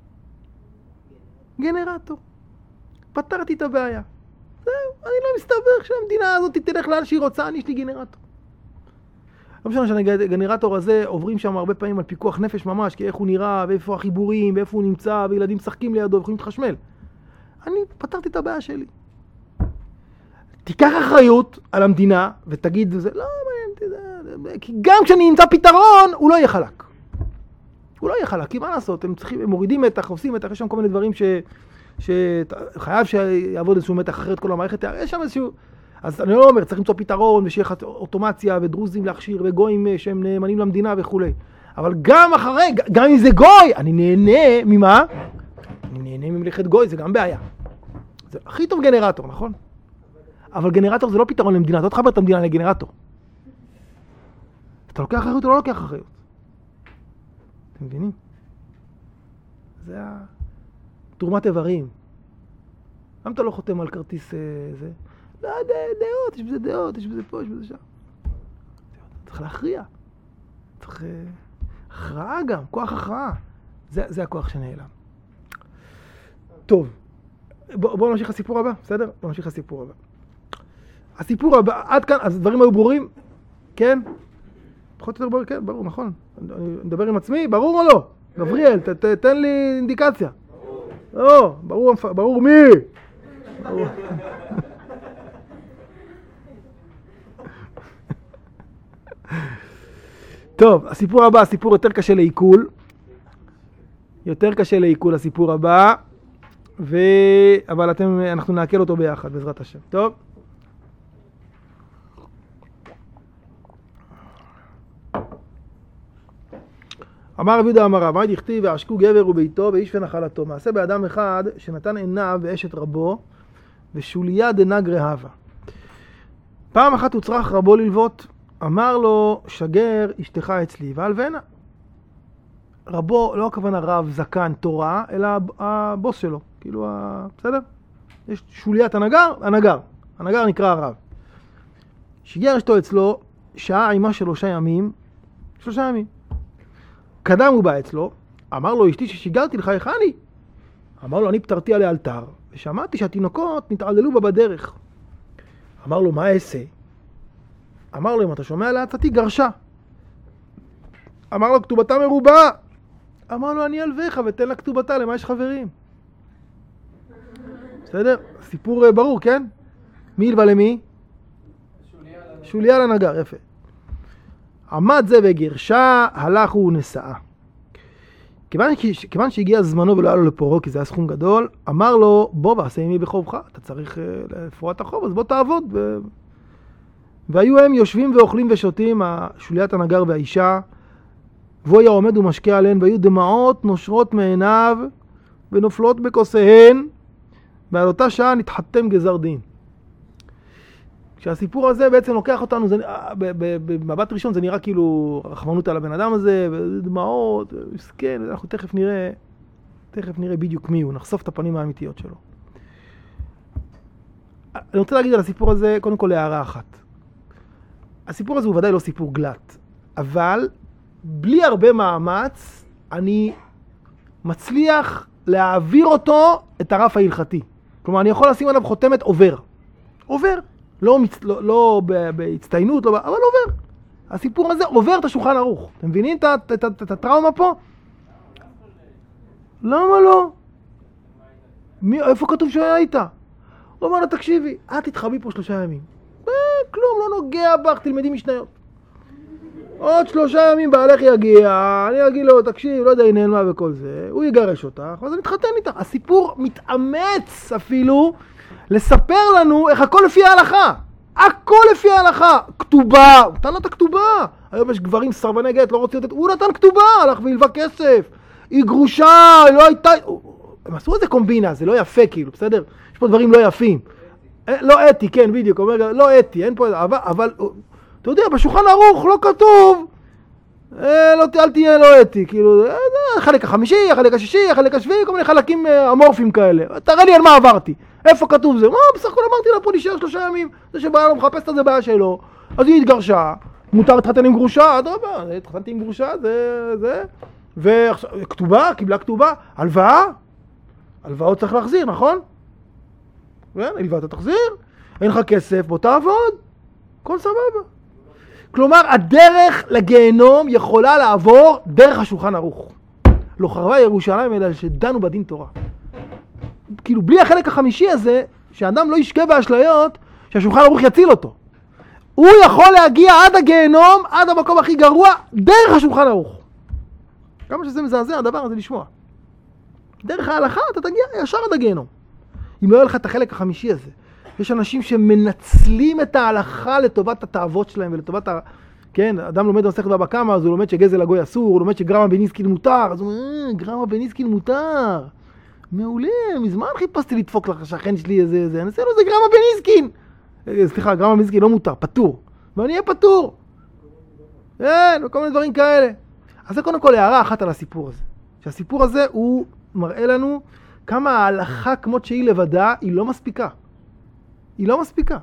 גנרטור. פתרתי את הבעיה. זהו, אני לא מסתבך שהמדינה הזאת תלך לאן שהיא רוצה, יש לי גנרטור. לא משנה שהגנרטור הזה עוברים שם הרבה פעמים על פיקוח נפש ממש, כי איך הוא נראה, ואיפה החיבורים, ואיפה הוא נמצא, וילדים משחקים לידו, ויכולים להתחשמל. אני פתרתי את הבעיה שלי. תיקח אחריות על המדינה, ותגיד, זה לא, כי גם כשאני אמצא פתרון, הוא לא יהיה חלק. הוא לא יהיה חלק, כי מה לעשות? הם מורידים מתח, עושים מתח, יש שם כל מיני דברים שחייב שיעבוד איזשהו מתח אחרת כל המערכת, יש שם איזשהו... אז אני לא אומר, צריך למצוא פתרון, ושיהיה אוטומציה, ודרוזים להכשיר, וגויים שהם נאמנים למדינה וכו'. אבל גם אחרי, גם אם זה גוי, אני נהנה ממה? אני נהנה ממלאכת גוי, זה גם בעיה. זה הכי טוב גנרטור, נכון? אבל גנרטור זה לא פתרון למדינה, אתה לא תחבר את המדינה לגנרטור. אתה לוקח אחריות או לא לוקח אחריות? אתם מבינים? זה תרומת איברים. למה אתה לא חותם על כרטיס זה? לא, דעות, יש בזה דעות, יש בזה פה, יש בזה שם. צריך להכריע. צריך הכרעה גם, כוח הכרעה. זה הכוח שנעלם. טוב, בואו נמשיך לסיפור הבא, בסדר? בואו נמשיך לסיפור הבא. הסיפור הבא, עד כאן, אז הדברים היו ברורים? כן? פחות או יותר ברור, כן, ברור, נכון. אני מדבר עם עצמי, ברור או לא? גבריאל, תן לי אינדיקציה. לא, ברור מי? ברור. טוב, הסיפור הבא, הסיפור יותר קשה לעיכול. יותר קשה לעיכול הסיפור הבא. אבל אנחנו נעכל אותו ביחד, בעזרת השם. טוב? אמר רבי יהודה אמר רב, מה דכתיב ועשקו גבר וביתו ואיש ונחלתו. מעשה באדם אחד שנתן עיניו ואשת רבו ושוליה דנגרי הווה. פעם אחת הוצרך רבו ללוות, אמר לו שגר אשתך אצלי והלבנה. רבו, לא הכוונה רב זקן תורה, אלא הבוס שלו, כאילו, בסדר? יש שוליית הנגר נקרא הרב. שיגר אשתו אצלו, שעה עימה 3 ימים, 3 ימים. קדם הוא בא אצלו, אמר לו, אשתי ששיגרתי לך, איך אני? אמר לו, אני פטרתי עליה אלתר, ושמעתי שהתינוקות נתעללו בה בדרך. אמר לו, מה אעשה? אמר לו, אם אתה שומע לעצתי, גרשה. אמר לו, כתובתה מרובה. אמר לו, אני אלוויך ותן לה כתובתה, למה יש חברים? בסדר? סיפור ברור, כן? מי ילווה למי? שוליה לנגר, יפה. עמד זה וגרשה, הלך הוא ונשאה. כיוון שהגיע זמנו ולא היה לו לפורו, כי זה היה סכום גדול, אמר לו, בוא ועשה עמי בחובך, אתה צריך לפרוע את החוב, אז בוא תעבוד. והיו הם יושבים ואוכלים ושותים, שוליית הנגר והאישה, והוא היה עומד ומשקיע עליהן, והיו דמעות נושרות מעיניו ונופלות בכוסיהן, ועל אותה שעה נתחתם גזר דין. כשהסיפור הזה בעצם לוקח אותנו, במבט ראשון זה נראה כאילו רחמנות על הבן אדם הזה, ודמעות, מסכן, אנחנו תכף נראה בדיוק מי הוא, נחשוף את הפנים האמיתיות שלו. אני רוצה להגיד על הסיפור הזה, קודם כל הערה אחת. הסיפור הזה הוא ודאי לא סיפור גלת, אבל בלי הרבה מאמץ, אני מצליח להעביר אותו את הרף ההלכתי. כלומר, אני יכול לשים עליו חותמת עובר. לא בהצטיינות, אבל עובר. הסיפור הזה עובר את השולחן ערוך. אתם מבינים את הטראומה פה? למה לא? איפה כתוב שהיה איתה? הוא אומר לה, תקשיבי, את תתחבי פה 3 ימים. כלום, לא נוגע בך, תלמדי משניות. עוד 3 ימים בעלך יגיע, אני אגיד לו, תקשיב, לא יודע, היא נעלמה וכל זה, הוא יגרש אותך, ואז אני מתחתן איתך. הסיפור מתאמץ אפילו לספר לנו איך הכל לפי ההלכה. הכל לפי ההלכה. כתובה, הוא נתן לה את הכתובה. היום יש גברים סרבני גט, לא רוצים לתת, הוא נתן כתובה, הלך והלווה כסף. היא גרושה, היא לא הייתה... הם עשו איזה קומבינה, זה לא יפה כאילו, בסדר? יש פה דברים לא יפים. לא אתי, כן, בדיוק, אומר, לא אתי, אין פה... אבל אתה יודע, בשולחן ערוך לא כתוב, אל תהיה לא אתי, כאילו, החלק החמישי, החלק השישי, החלק השביעי, כל מיני חלקים אמורפיים כאלה. תראה לי על מה עברתי, איפה כתוב זה? מה, בסך הכל אמרתי לה פה נשאר 3 ימים, זה שבעיה לא מחפשת את זה בעיה שלו, אז היא התגרשה, מותר להתחתן עם גרושה, אדרבה, התחתנתי עם גרושה, זה, ועכשיו, כתובה, קיבלה כתובה, הלוואות צריך להחזיר, נכון? הלוואה אתה תחזיר, אין לך כסף, בוא תעבוד, כל סבבה. כלומר, הדרך לגיהנום יכולה לעבור דרך השולחן ערוך. לא חרבה ירושלים אלא שדנו בדין תורה. כאילו, בלי החלק החמישי הזה, שהאדם לא ישקע באשליות, שהשולחן ערוך יציל אותו. הוא יכול להגיע עד הגיהנום, עד המקום הכי גרוע, דרך השולחן ערוך. כמה שזה מזעזע, הדבר הזה לשמוע. דרך ההלכה אתה תגיע ישר עד הגיהנום. אם לא יהיה לך את החלק החמישי הזה. יש אנשים שמנצלים את ההלכה לטובת התאוות שלהם ולטובת כן, אדם לומד במסכת בבא קמא, אז הוא לומד שגזל הגוי אסור, הוא לומד שגרמה בניסקין מותר, אז הוא אומר, גרמה בניסקין מותר. מעולה, מזמן חיפשתי לדפוק לך שכן שלי איזה, אני אעשה לו זה גרמה בניסקין. סליחה, גרמה בניסקין לא מותר, פטור. ואני אהיה פטור. כן, וכל מיני דברים כאלה. אז זה קודם כל הערה אחת על הסיפור הזה. שהסיפור הזה הוא מראה לנו כמה ההלכה כמות שהיא לבדה, היא לא מספיקה. היא לא מספיקה.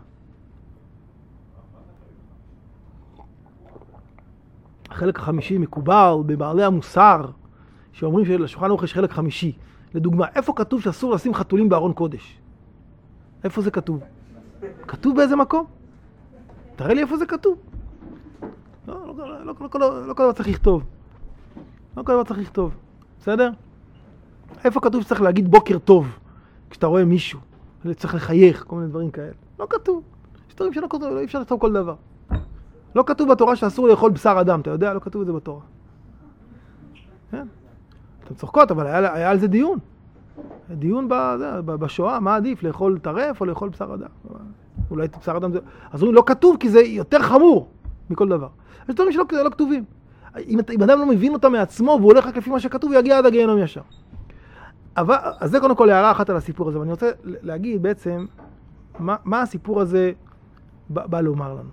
החלק החמישי מקובל בבעלי המוסר, שאומרים שלשולחן ערוך יש חלק חמישי. לדוגמה, איפה כתוב שאסור לשים חתולים בארון קודש? איפה זה כתוב? כתוב באיזה מקום? תראה לי איפה זה כתוב. לא כל דבר צריך לכתוב. לא כל דבר צריך לכתוב. בסדר? איפה כתוב שצריך להגיד בוקר טוב כשאתה רואה מישהו? צריך לחייך, כל מיני דברים כאלה. לא כתוב. יש דברים שלא כתוב, לא אפשר לכתוב כל דבר. לא כתוב בתורה שאסור לאכול בשר אדם, אתה יודע? לא כתוב את זה בתורה. כן? אתם צוחקות, אבל היה על זה דיון. דיון בשואה, מה עדיף? לאכול טרף או לאכול בשר אדם? אולי בשר אדם זה... אז לא כתוב כי זה יותר חמור מכל דבר. יש דברים שלא כתובים. אם אדם לא מבין אותם מעצמו והוא הולך רק לפי מה שכתוב, הוא יגיע עד הגיהנום ישר. אז זה קודם כל הערה אחת על הסיפור הזה, ואני רוצה להגיד בעצם מה הסיפור הזה בא לומר לנו.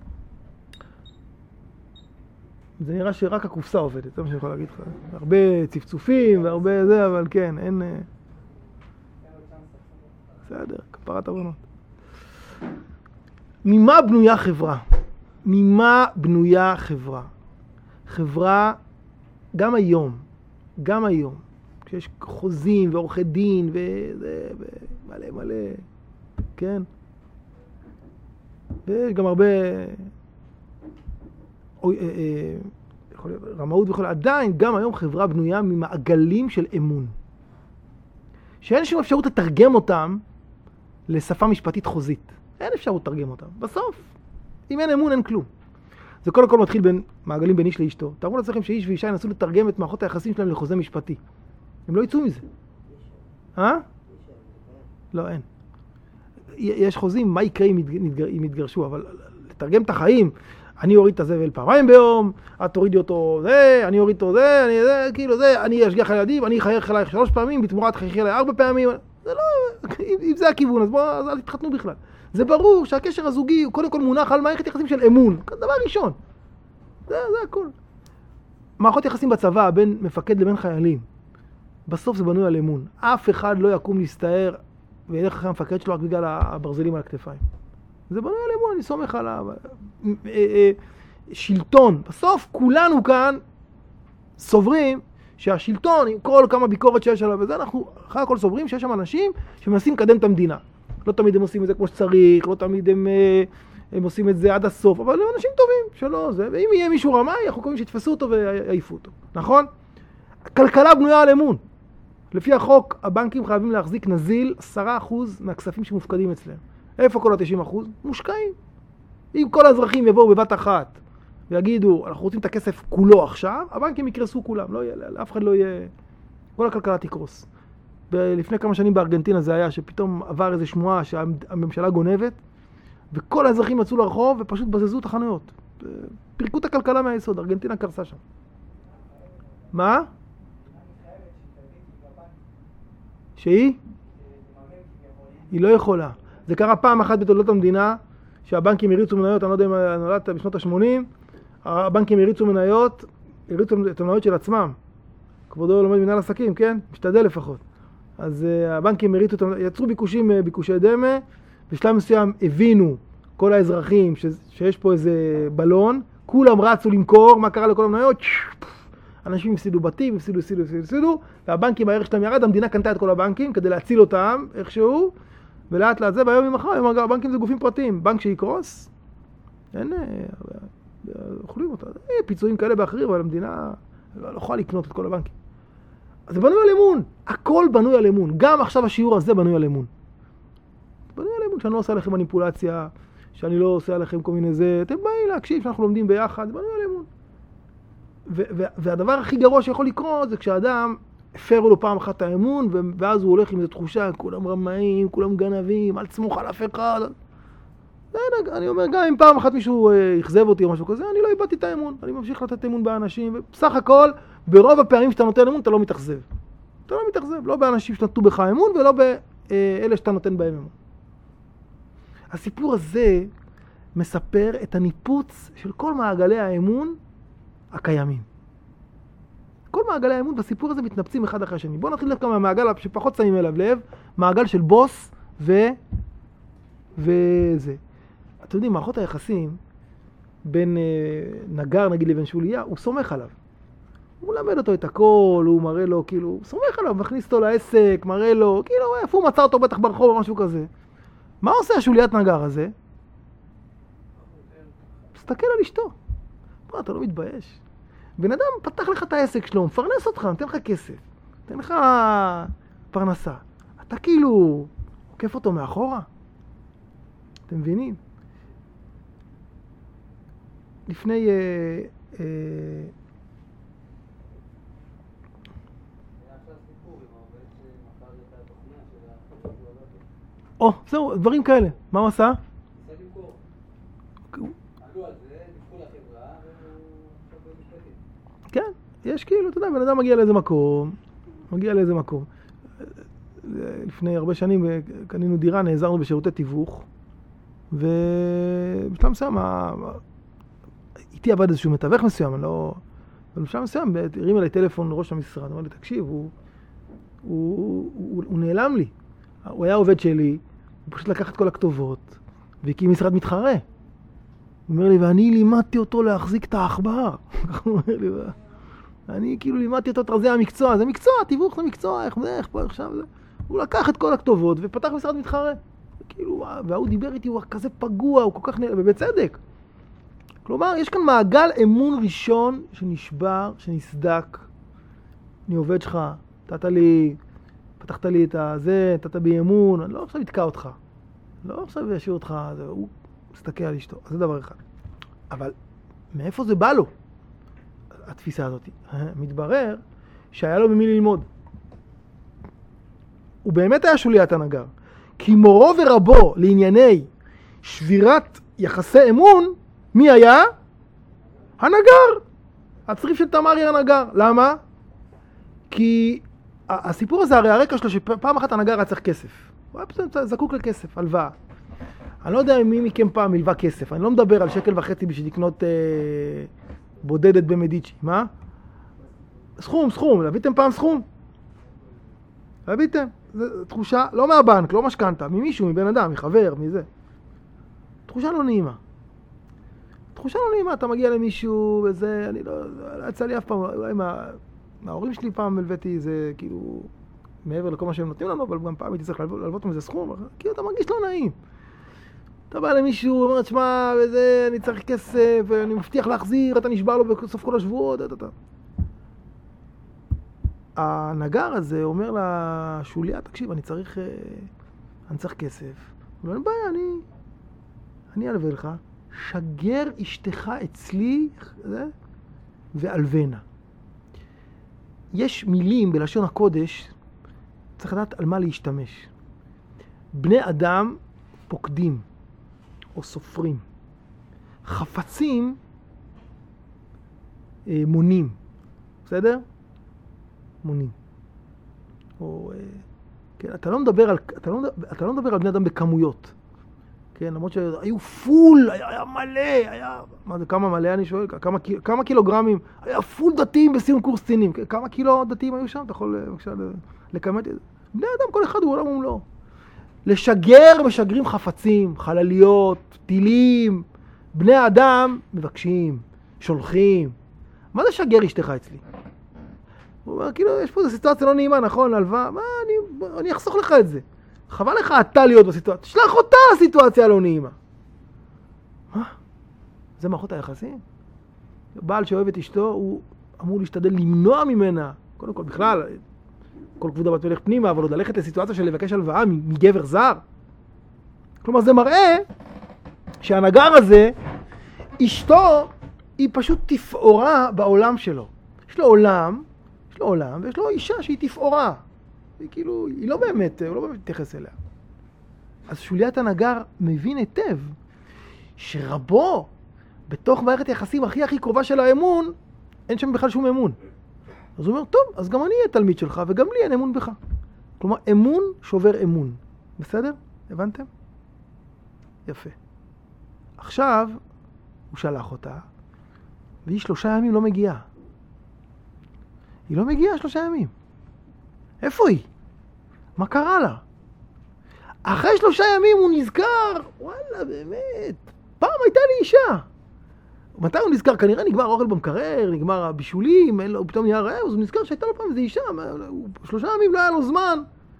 זה נראה שרק הקופסה עובדת, זה מה שאני יכול להגיד לך. הרבה צפצופים והרבה זה, אבל כן, אין... בסדר, כפרת עוונות. ממה בנויה חברה? ממה בנויה חברה? חברה, גם היום, כשיש חוזים ועורכי דין וזה, מלא, כן? ויש גם הרבה רמאות וכל, עדיין גם היום חברה בנויה ממעגלים של אמון. שאין שום אפשרות לתרגם אותם לשפה משפטית חוזית. אין אפשרות לתרגם אותם. בסוף, אם אין אמון אין כלום. זה קודם כל מתחיל בין מעגלים בין איש לאשתו. תארו לעצמכם שאיש ואישה ינסו לתרגם את מערכות היחסים שלהם לחוזה משפטי. הם לא יצאו מזה. לא, אין. יש חוזים, מה יקרה אם יתגרשו, אבל לתרגם את החיים, אני אוריד את הזבל פעמיים ביום, את תורידי אותו זה, אני אוריד אותו זה, כאילו זה, אני אשגיח על ילדים, אני אחייך עלייך 3 פעמים, בתמורה תחייכי עליי 4 פעמים. זה לא, אם זה הכיוון, אז אל תתחתנו בכלל. זה ברור שהקשר הזוגי הוא קודם כל מונח על מערכת יחסים של אמון. דבר ראשון. זה הכל. מערכות יחסים בצבא בין מפקד לבין חיילים. בסוף זה בנוי על אמון. אף אחד לא יקום להסתער וילך אחרי המפקד שלו רק בגלל הברזלים על הכתפיים. זה בנוי על אמון, אני סומך עליו. שלטון. בסוף כולנו כאן סוברים שהשלטון, עם כל כמה ביקורת שיש עליו וזה, אנחנו אחרי הכל סוברים שיש שם אנשים שמנסים לקדם את המדינה. לא תמיד הם עושים את זה כמו שצריך, לא תמיד הם עושים את זה עד הסוף, אבל הם אנשים טובים שלא זה, ואם יהיה מישהו רמאי, אנחנו קוראים שיתפסו אותו ויעיפו אותו, נכון? הכלכלה בנויה על אמון. לפי החוק, הבנקים חייבים להחזיק נזיל 10% מהכספים שמופקדים אצלם. איפה כל ה-90%? מושקעים. אם כל האזרחים יבואו בבת אחת ויגידו, אנחנו רוצים את הכסף כולו עכשיו, הבנקים יקרסו כולם, לא יהיה, לאף אחד לא יהיה, כל הכלכלה תקרוס. לפני כמה שנים בארגנטינה זה היה שפתאום עבר איזו שמועה שהממשלה גונבת, וכל האזרחים יצאו לרחוב ופשוט בזזו את החנויות. פירקו את הכלכלה מהיסוד, ארגנטינה קרסה שם. מה? שהיא? היא לא יכולה. זה קרה פעם אחת בתולדות המדינה, שהבנקים הריצו מניות, אני לא יודע אם נולדת בשנות ה-80, הבנקים הריצו מניות, הריצו את המניות של עצמם. כבודו לומד מנהל עסקים, כן? משתדל לפחות. אז הבנקים הריצו, יצרו ביקושי דמה, בשלב מסוים הבינו כל האזרחים שיש פה איזה בלון, כולם רצו למכור, מה קרה לכל המניות? אנשים הפסידו בתים, הפסידו, והבנקים, הערך שלהם ירד, המדינה קנתה את כל הבנקים כדי להציל אותם איכשהו, ולאט לאט זה ביום ממחר, הבנקים זה גופים פרטיים, בנק שיקרוס, אין, אוכלים אותה, פיצויים כאלה באחרים, אבל המדינה לא יכולה לקנות את כל הבנקים. אז זה בנוי על אמון, הכל בנוי על אמון, גם עכשיו השיעור הזה בנוי על אמון. בנוי על אמון, שאני לא עושה לכם מניפולציה, שאני לא עושה לכם כל מיני זה, אתם באים להקשיב שאנחנו לומדים ביחד, בנוי על אמון. והדבר הכי גרוע שיכול לקרות זה כשאדם הפרו לו פעם אחת האמון, ואז הוא הולך עם איזו תחושה, כולם רמאים, כולם גנבים, אל תסמוך על אף אחד. אני אומר, גם אם פעם אחת מישהו יחזב אותי או משהו כזה, אני לא איבדתי את האמון, אני ממשיך לתת אמון באנשים, ובסך הכל, ברוב הפעמים שאתה נותן אמון, אתה לא מתאכזב. אתה לא מתאכזב, לא באנשים שנתנו בך אמון, ולא באלה שאתה נותן בהם אמון. הסיפור הזה מספר את הניפוץ של כל מעגלי האמון הקיימים. כל מעגלי האמון בסיפור הזה מתנפצים אחד אחרי השני. בואו נתחיל דווקא מהמעגל שפחות שמים אליו לב, מעגל של בוס וזה. אתם יודעים, מערכות היחסים בין נגר נגיד לבין שוליה, הוא סומך עליו. הוא מלמד אותו את הכל, הוא מראה לו, כאילו, הוא סומך עליו, מכניס אותו לעסק, מראה לו, כאילו, איפה הוא מצא אותו בטח ברחוב או משהו כזה. מה עושה השוליית נגר הזה? מסתכל על אשתו. בוא, אתה לא מתבייש. בן אדם פתח לך את העסק שלו, מפרנס אותך, נותן לך כסף, נותן לך פרנסה. אתה כאילו עוקף אותו מאחורה. אתם מבינים? לפני... זהו, דברים כאלה. מה הוא עשה? כן, יש כאילו, אתה יודע, בן אדם מגיע לאיזה מקום. לפני הרבה שנים קנינו דירה, נעזרנו בשירותי תיווך, ובשלב מסוים, איתי עבד איזשהו מתווך מסוים, אבל בשלב מסוים, הרים אליי טלפון ראש המשרד, אמר לי, תקשיב, הוא נעלם לי. הוא היה עובד שלי, הוא פשוט לקח את כל הכתובות, והקים משרד מתחרה. הוא אומר לי, ואני לימדתי אותו להחזיק את העכבר. הוא אומר לי, אני כאילו לימדתי אותו, זה המקצוע, זה מקצוע, תיווך זה מקצוע, איך פה, עכשיו זה. הוא לקח את כל הכתובות ופתח משרד מתחרה. כאילו, והוא דיבר איתי, הוא כזה פגוע, הוא כל כך נעלם, ובצדק. כלומר, יש כאן מעגל אמון ראשון שנשבר, שנסדק. אני עובד שלך, פתחת לי את זה, נתת בי אמון, אני לא עכשיו אתקע אותך. לא עכשיו ישאיר אותך, הוא מסתכל על אשתו. אז זה דבר אחד. אבל מאיפה זה בא לו? התפיסה הזאת. מתברר שהיה לו ממי ללמוד. הוא באמת היה שוליית הנגר. כי מורו ורבו לענייני שבירת יחסי אמון, מי היה? הנגר. הצריף של תמר היה הנגר. למה? כי הסיפור הזה, הרי הרקע שלו שפעם אחת הנגר היה צריך כסף. הוא היה פשוט זקוק לכסף, הלוואה. אני לא יודע מי מכם פעם מלווה כסף. אני לא מדבר על 1.5 שקל בשביל לקנות בודדת במדיצ'י. מה? סכום. להביאתם פעם סכום? להביאתם. זו תחושה, לא מהבנק, לא משכנתה, ממישהו, מבן אדם, מחבר, מזה. תחושה לא נעימה. אתה מגיע למישהו וזה, אני לא יצא לי אף פעם, אולי מההורים שלי פעם הלוויתי זה כאילו, מעבר לכל מה שהם נותנים לנו, אבל גם פעם הייתי צריך ללוות מזה סכום, כאילו אתה מרגיש לא נעים. אתה בא למישהו, אומר, תשמע, וזה, אני צריך כסף, ואני מבטיח להחזיר, אתה נשבע לו בסוף כל השבועות, הנגר הזה אומר לשוליה, תקשיב, אני צריך כסף. הוא אומר, בעיה, אני אלווה לך, שגר אשתך אצלי ועלבנה. יש מילים בלשון הקודש, צריך לדעת על מה להשתמש. בני אדם פוקדים או סופרים. חפצים מונים. בסדר? מונים. או, כן, אתה לא מדבר על בני אדם בכמויות. כן, למרות שהיו פול, היה מלא, מה זה, כמה מלא אני שואל? כמה קילוגרמים? היה פול דתיים בסיום קורס קצינים. כמה קילו דתיים היו שם? אתה יכול בבקשה לכמת את זה? בני אדם, כל אחד הוא עולם ומלואו. לשגר משגרים חפצים, חלליות, טילים. בני אדם מבקשים, שולחים. מה זה שגר אשתך אצלי? הוא אומר, כאילו, יש פה איזו סיטואציה לא נעימה, נכון? הלוואה, מה, אני אחסוך לך את זה. חבל לך אתה להיות בסיטואציה. תשלח אותה לסיטואציה הלא נעימה. מה? זה מערכות היחסים? בעל שאוהב את אשתו, הוא אמור להשתדל למנוע ממנה. קודם כל, בכלל, כל כבודה בת מלך פנימה, אבל עוד ללכת לסיטואציה של לבקש הלוואה מגבר זר. כלומר, זה מראה שהנגר הזה, אשתו, היא פשוט תפאורה בעולם שלו. יש לו עולם, ויש לו אישה שהיא תפאורה. היא כאילו, הוא לא באמת מתייחס אליה. אז שוליית הנגר מבין היטב שרבו, בתוך מערכת יחסים הכי קרובה של האמון, אין שם בכלל שום אמון. אז הוא אומר, טוב, אז גם אני אהיה תלמיד שלך, וגם לי אין אמון בך. כלומר, אמון שובר אמון. בסדר? הבנתם? יפה. עכשיו, הוא שלח אותה, והיא 3 ימים לא מגיעה. היא לא מגיעה 3 ימים. איפה היא? מה קרה לה? אחרי 3 ימים הוא נזכר, וואלה, באמת, פעם הייתה לי אישה. מתי הוא נזכר? כנראה נגמר האוכל במקרר, נגמר הבישולים, הוא פתאום נהיה רעב, אז הוא נזכר שהייתה לו פעם איזו אישה. 3 ימים לא היה לו זמן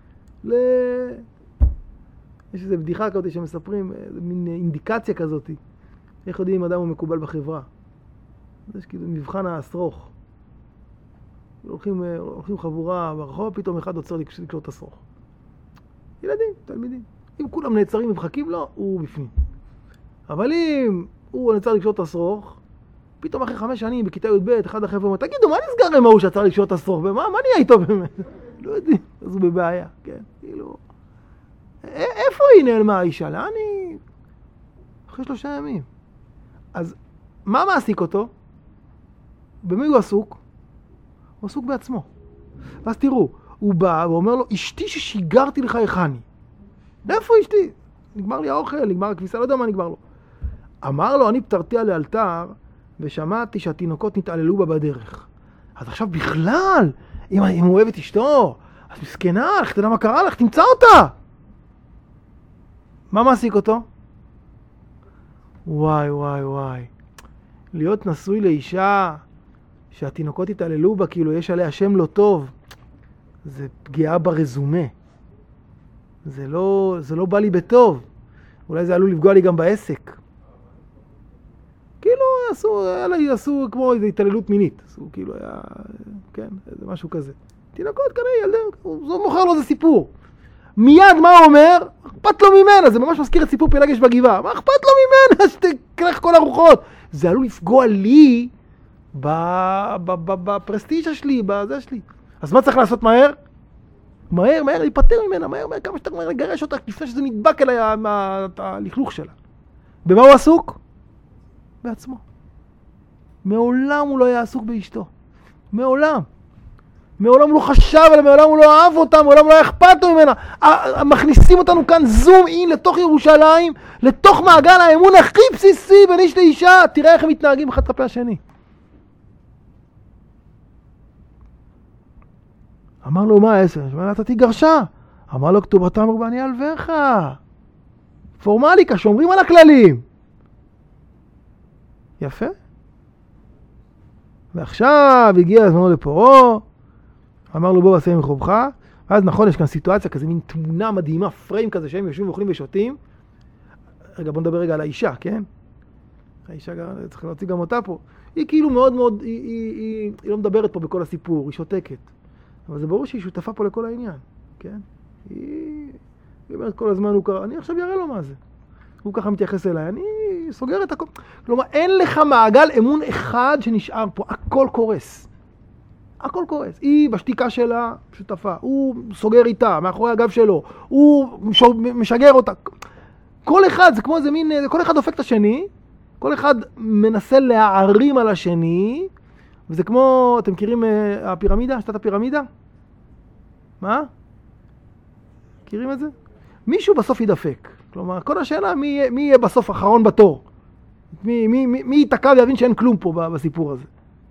יש איזו בדיחה כזאת שמספרים, מין אינדיקציה כזאת. איך יודעים אם אדם הוא מקובל בחברה? יש כאילו מבחן השרוך. הולכים חבורה ברחוב, פתאום אחד עוצר לקשור את השרוך. ילדים, תלמידים. אם כולם נעצרים ומחכים לו, הוא בפנים. אבל אם הוא נעצר לקשור את השרוך, פתאום אחרי 5 שנים בכיתה י"ב, אחד החבר'ה אומר, תגידו, מה נסגר עם ההוא שעצר לקשור את השרוך? מה נהיה איתו באמת? לא יודעים, אז הוא בבעיה, כן, כאילו. איפה היא נעלמה האישה? לאן היא? אחרי 3 ימים. אז מה מעסיק אותו? במי הוא עסוק? הוא עסוק בעצמו. ואז תראו, הוא בא ואומר לו, אשתי ששיגרתי לך היכני. איפה אשתי? נגמר לי האוכל, נגמר הכביסה, לא יודע מה נגמר לו. אמר לו, אני פטרתיה לאלתר, ושמעתי שהתינוקות נתעללו בה בדרך. אז עכשיו בכלל, אם הוא אוהב את אשתו, אז מסכנה, לך תדע מה קרה לך, תמצא אותה. מה מעסיק אותו? וואי. להיות נשוי לאישה שהתינוקות התעללו בה, כאילו יש עליה שם לא טוב, זה פגיעה ברזומה. זה לא בא לי בטוב. אולי זה עלול לפגוע לי גם בעסק. כאילו עשו כמו איזו התעללות מינית. עשו כאילו היה, כן, זה משהו כזה. תינוקות כאלה, ילדה, הוא מוכר לו זה סיפור. מיד מה הוא אומר? אכפת לו ממנה, זה ממש מזכיר את סיפור פילגש בגבעה. מה אכפת לו ממנה? שתקרח כל הרוחות. זה עלול לפגוע לי בפרסטיג'ה שלי, בזה שלי. אז מה צריך לעשות מהר? מהר, להיפטר ממנה, מהר, כמה שאתה מהר לגרש אותה, לפני שזה נדבק אליי הלכלוך שלה. במה הוא עסוק? בעצמו. מעולם הוא לא היה עסוק באשתו. מעולם הוא לא חשב עליה, מעולם הוא לא אהב אותה, מעולם לא היה אכפת לו ממנה. מכניסים אותנו כאן זום אין לתוך ירושלים, לתוך מעגל האמון הכי בסיסי בין איש לאישה. תראה איך הם מתנהגים אחד כלפי השני. אמר לו, מה 10? אמר לו, אתה תגרשה. אמר לו, כתובתם רבני אלוויך. פורמליקה, שומרים על הכללים. יפה. ועכשיו הגיע הזמנו לפורו, אמר לו, בוא ועשה מחובך. ואז נכון, יש כאן סיטואציה כזה, מין תמונה מדהימה, פריים כזה, שהם יושבים ואוכלים ושותים. רגע, בוא נדבר רגע על האישה, כן? האישה, צריך להוציא גם אותה פה. היא כאילו מאוד, היא לא מדברת פה בכל הסיפור, היא שותקת. אבל זה ברור שהיא שותפה פה לכל העניין, כן? היא אומרת כל הזמן, אני עכשיו יראה לו מה זה. הוא ככה מתייחס אליי, אני היא סוגרת הכל. כלומר, אין לך מעגל אמון אחד שנשאר פה, הכל קורס. הכל קורס. היא בשתיקה שלה שותפה, הוא סוגר איתה, מאחורי הגב שלו, הוא משגר אותה. כל אחד, זה כמו איזה מין, כל אחד דופק את השני, כל אחד מנסה להערים על השני, וזה כמו, אתם מכירים הפירמידה? שיטת הפירמידה? מה? מכירים את זה? מישהו בסוף ידפק. כלומר, כל השאלה מי יהיה בסוף אחרון בתור. מי ייתקע ויבין שאין כלום פה בסיפור הזה.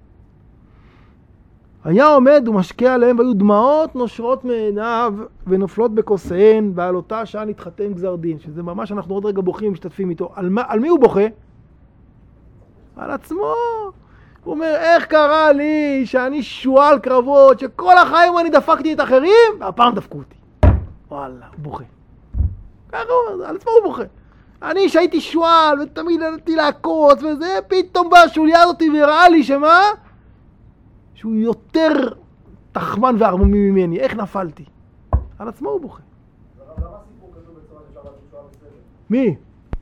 היה עומד ומשקיע עליהם והיו דמעות נושרות מעיניו ונופלות בכוסיהן, ועל אותה שעה נתחתם גזר דין, שזה ממש אנחנו עוד רגע בוכים ומשתתפים איתו. על מי הוא בוכה? על עצמו. הוא אומר, איך קרה לי שאני שועל קרבות, שכל החיים אני דפקתי את אחרים, והפעם דפקו אותי. וואלה, הוא בוכה. ככה הוא אומר, על עצמו הוא בוכה. אני שהייתי שועל ותמיד נתתי להכות וזה, פתאום בא השוליה הזאת וראה לי שמה? שהוא יותר תחמן וערמומי ממני, איך נפלתי? על עצמו הוא בוכה. למה הסיפור כתוב בצורה שאפשר להגיד שהוא היה בסדר? מי?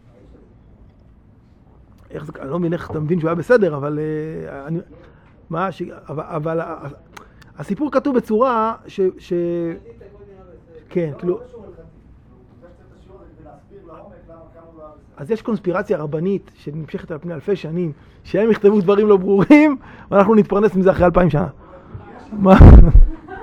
אני לא מבין איך אתה מבין שהוא היה בסדר, אבל אבל הסיפור כתוב בצורה כן, כאילו אז יש קונספירציה רבנית שנמשכת על פני אלפי שנים, שהם יכתבו דברים לא ברורים, ואנחנו נתפרנס מזה אחרי 2000 שנה. מה? אפשר להבין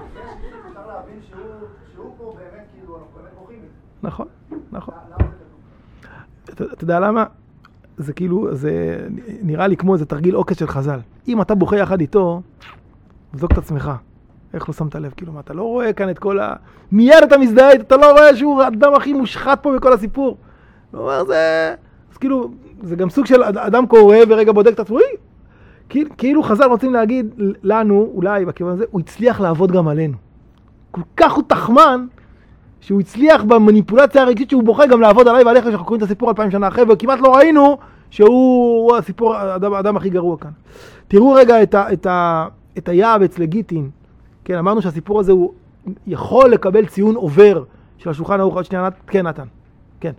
שהוא פה באמת כאילו, אנחנו באמת בוכים את זה. נכון, נכון. למה זה כתוב? אתה יודע למה? זה כאילו, זה נראה לי כמו איזה תרגיל עוקץ של חז"ל. אם אתה בוכה יחד איתו, זוק את עצמך. איך לא שמת לב? כאילו, מה, אתה לא רואה כאן את כל מיד אתה מזדהה, אתה לא רואה שהוא האדם הכי מושחת פה בכל הסיפור. הוא אומר, אז כאילו, זה גם סוג של אדם קורא ורגע בודק את עצמו. כאילו חז"ל רוצים להגיד לנו, אולי בכיוון הזה, הוא הצליח לעבוד גם עלינו. כל כך הוא תחמן, שהוא הצליח במניפולציה הרגשית שהוא בוכה גם לעבוד עליי ועליך, שאנחנו קוראים את הסיפור 2000 שנה אחרי, וכמעט לא ראינו שהוא הסיפור, האדם הכי גרוע כאן. תראו רגע את היעבץ לגיטין. כן, אמרנו שהסיפור הזה הוא יכול לקבל ציון עובר של השולחן ערוך. עוד שנייה, כן, נתן. כן.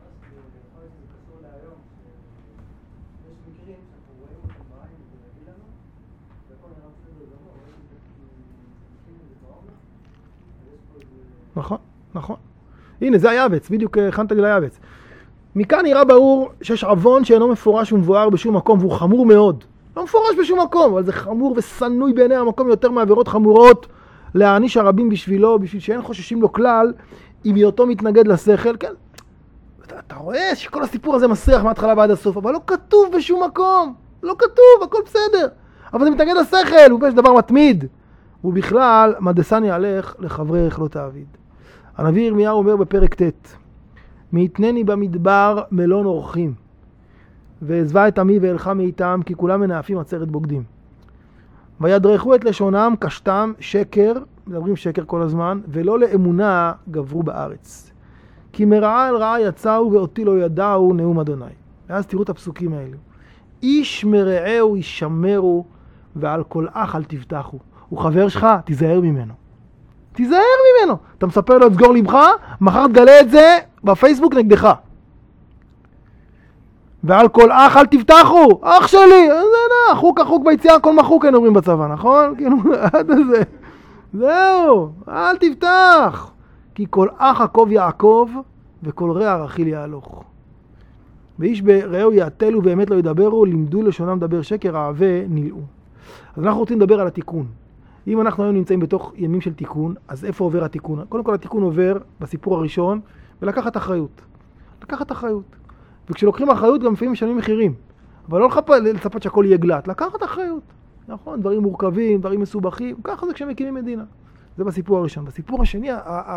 נכון, נכון. הנה, זה היעבץ, בדיוק הכנת לי ליעבץ. מכאן נראה ברור שיש עוון שאינו מפורש ומבואר בשום מקום, והוא חמור מאוד. לא מפורש בשום מקום, אבל זה חמור וסנוי בעיני המקום יותר מעבירות חמורות להעניש הרבים בשבילו, בשביל שאין חוששים לו כלל, אם היותו מתנגד לשכל. כן, אתה רואה שכל הסיפור הזה מסריח מההתחלה ועד הסוף, אבל לא כתוב בשום מקום. לא כתוב, הכל בסדר. אבל זה מתנגד לשכל, הוא דבר מתמיד. ובכלל, מדסן יהלך לחברך לא תעביד. הנביא ירמיהו אומר בפרק ט' מיתנני במדבר מלון אורחים, ועזבה את עמי ואלך מאיתם, כי כולם מנאפים עצרת בוגדים. וידרכו את לשונם קשתם שקר, מדברים שקר כל הזמן, ולא לאמונה גברו בארץ. כי מרעה אל רעה יצאו ואותי לא ידעו נאום אדוני. ואז תראו את הפסוקים האלו. איש מרעהו ישמרו, ועל כל אח אל תבטחו. הוא חבר שלך, תיזהר ממנו. תיזהר ממנו. אתה מספר לו את סגור לבך, מחר תגלה את זה בפייסבוק נגדך. ועל כל אח אל תבטחו. אח שלי, זה חוק החוק ביציאה, הכל מחוק הם אומרים בצבא, נכון? כאילו, עד הזה. זהו, אל תבטח. כי כל אח עקוב יעקב, וכל רע רכיל יהלוך. ואיש ברעהו יעתלו באמת לא ידברו, לימדו לשונם דבר שקר, אהבה נלאו. אז אנחנו רוצים לדבר על התיקון. אם אנחנו היום נמצאים בתוך ימים של תיקון, אז איפה עובר התיקון? קודם כל התיקון עובר בסיפור הראשון, ולקחת אחריות. לקחת אחריות. וכשלוקחים אחריות גם לפעמים משלמים מחירים. אבל לא לצפות שהכל יהיה גלת, לקחת אחריות. נכון? דברים מורכבים, דברים מסובכים, ככה זה כשמקימים מדינה. זה בסיפור הראשון. בסיפור השני,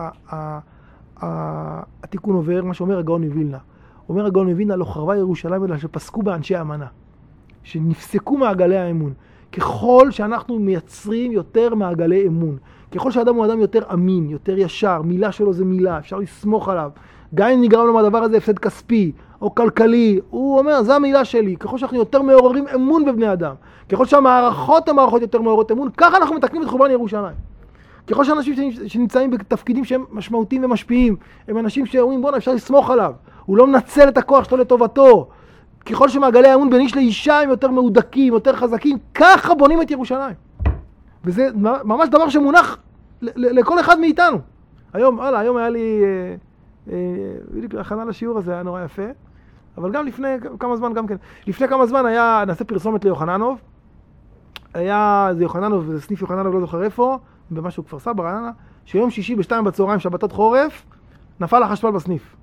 התיקון עובר, מה שאומר הגאון מווילנה. אומר הגאון מווילנה, לא חרבה ירושלים אלא שפסקו באנשי האמנה. שנפסקו מעגלי האמון. ככל שאנחנו מייצרים יותר מעגלי אמון, ככל שהאדם הוא אדם יותר אמין, יותר ישר, מילה שלו זה מילה, אפשר לסמוך עליו, גם אם נגרם לו מהדבר הזה הפסד כספי או כלכלי, הוא אומר, זה המילה שלי. ככל שאנחנו יותר מעוררים אמון בבני אדם, ככל שהמערכות המערכות יותר מעוררות אמון, ככה אנחנו מתקנים את חורבן ירושלים. ככל שאנשים שנמצאים בתפקידים שהם משמעותיים ומשפיעים, הם אנשים שאומרים, בוא'נה, אפשר לסמוך עליו, הוא לא מנצל את הכוח שלו לטובתו, ככל שמעגלי האמון בין איש לאישה הם יותר מהודקים, יותר חזקים, ככה בונים את ירושלים. וזה ממש דבר שמונח לכל אחד מאיתנו. היום היה לי, הכנה לשיעור הזה, היה נורא יפה, אבל גם לפני כמה זמן גם כן. לפני כמה זמן היה, נעשה פרסומת ליוחננוב, היה, זה יוחננוב, זה סניף יוחננוב, לא זוכר איפה, במשהו כפר סבא, רעננה, שיום שישי ב-2 בצהריים, שבתות חורף, נפל החשמל בסניף.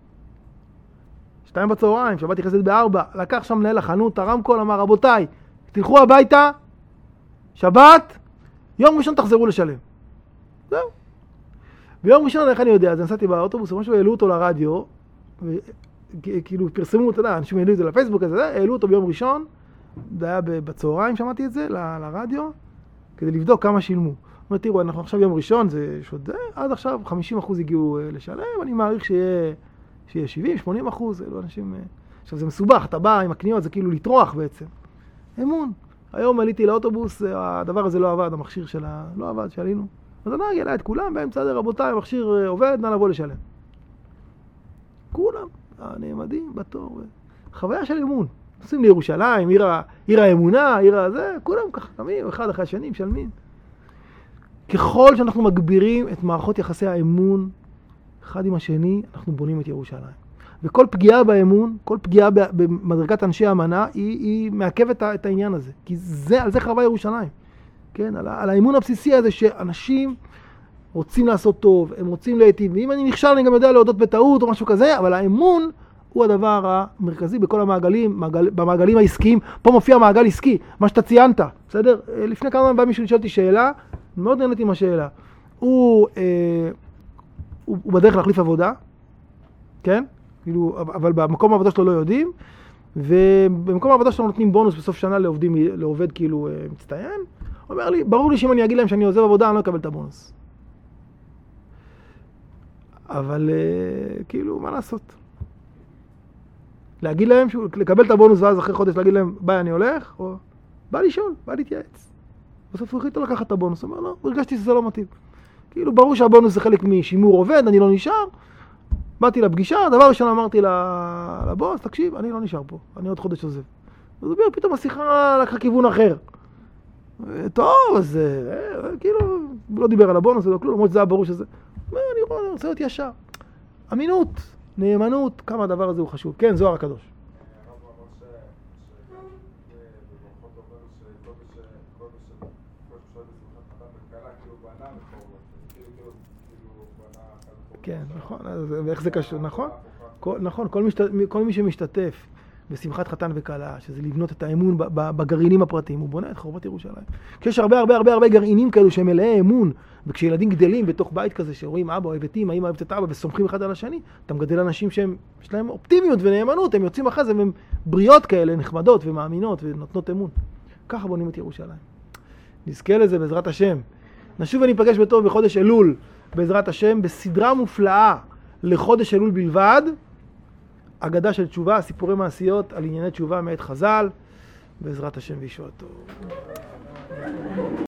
2 בצהריים, שבת יחסית ב-4, לקח שם מנהל החנות, הרמקול, אמר, רבותיי, תלכו הביתה, שבת, יום ראשון תחזרו לשלם. זהו. ביום ראשון, איך אני יודע, אז נסעתי באוטובוס, ומשהו, העלו אותו לרדיו, כאילו פרסמו אותו, אנשים העלו את זה לפייסבוק, העלו אותו ביום ראשון, זה היה בצהריים, שמעתי את זה, לרדיו, כדי לבדוק כמה שילמו. אומרת, תראו, אנחנו עכשיו יום ראשון, זה שוד, עד עכשיו 50% הגיעו לשלם, אני מעריך שיהיה 70-80%, אלו אנשים... עכשיו זה מסובך, אתה בא עם הקניות, זה כאילו לטרוח בעצם. אמון. היום עליתי לאוטובוס, הדבר הזה לא עבד, המכשיר שלה לא עבד, שעלינו. אז הנהג העלה את כולם, באמצע זה, רבותיי, המכשיר עובד, נא לבוא לשלם. כולם, הנעמדים בתור. חוויה של אמון. נוסעים לירושלים, עיר האמונה, עיר הזה, כולם ככה קמים, אחד אחרי השני, משלמים. ככל שאנחנו מגבירים את מערכות יחסי האמון, אחד עם השני, אנחנו בונים את ירושלים. וכל פגיעה באמון, כל פגיעה במדרגת אנשי האמנה, היא מעכבת את העניין הזה. כי על זה חרבה ירושלים. כן? על האמון הבסיסי הזה שאנשים רוצים לעשות טוב, הם רוצים להיטיב. ואם אני נכשל, אני גם יודע להודות בטעות או משהו כזה, אבל האמון הוא הדבר המרכזי בכל המעגלים, במעגלים העסקיים. פה מופיע מעגל עסקי, מה שאתה ציינת, בסדר? לפני כמה זמן בא מישהו לשאול אותי שאלה, מאוד נהניתי עם השאלה. הוא בדרך להחליף עבודה, כן? כאילו, אבל במקום העבודה שלו לא יודעים, ובמקום העבודה שלו נותנים בונוס בסוף שנה לעובד כאילו מצטיין. הוא אומר לי, ברור לי שאם אני אגיד להם שאני עוזב עבודה, אני לא אקבל את הבונוס. אבל כאילו, מה לעשות? להגיד להם, לקבל את הבונוס ואז אחרי חודש להגיד להם, ביי, אני הולך, או בא לשאול, בא להתייעץ. בסוף הוא החליט לקחת את הבונוס, הוא אומר, לא, הרגשתי שזה לא מתאים. כאילו, ברור שהבונוס זה חלק משימור עובד, אני לא נשאר. באתי לפגישה, דבר ראשון אמרתי לבוס, תקשיב, אני לא נשאר פה, אני עוד חודש עוזב. אז הוא אומר, פתאום השיחה לקחה כיוון אחר. טוב, אז כאילו, לא דיבר על הבונוס, לא כלום, למרות שזה היה ברור שזה. אני רוצה להיות ישר. אמינות, נאמנות, כמה הדבר הזה הוא חשוב. כן, זוהר הקדוש. כן, נכון, ואיך זה קשור, נכון? נכון, כל מי שמשתתף בשמחת חתן וכלה, שזה לבנות את האמון בגרעינים הפרטיים, הוא בונה את חורבת ירושלים. כי יש הרבה גרעינים כאלו שהם מלאי אמון, וכשילדים גדלים בתוך בית כזה, שרואים אבא אוהב את אמא, אמא אוהבת את אבא, וסומכים אחד על השני, אתה מגדל אנשים שיש להם אופטימיות ונאמנות, הם יוצאים אחרי זה, והם בריאות כאלה, נחמדות ומאמינות ונותנות אמון. ככה בונים את ירושלים. נזכה לזה בעזרת השם. נשוב וניפגש בטוב בחודש אלול, בעזרת השם, בסדרה מופלאה לחודש אלול בלבד, אגדה של תשובה, סיפורי מעשיות על ענייני תשובה מאת חז"ל, בעזרת השם וישועתו.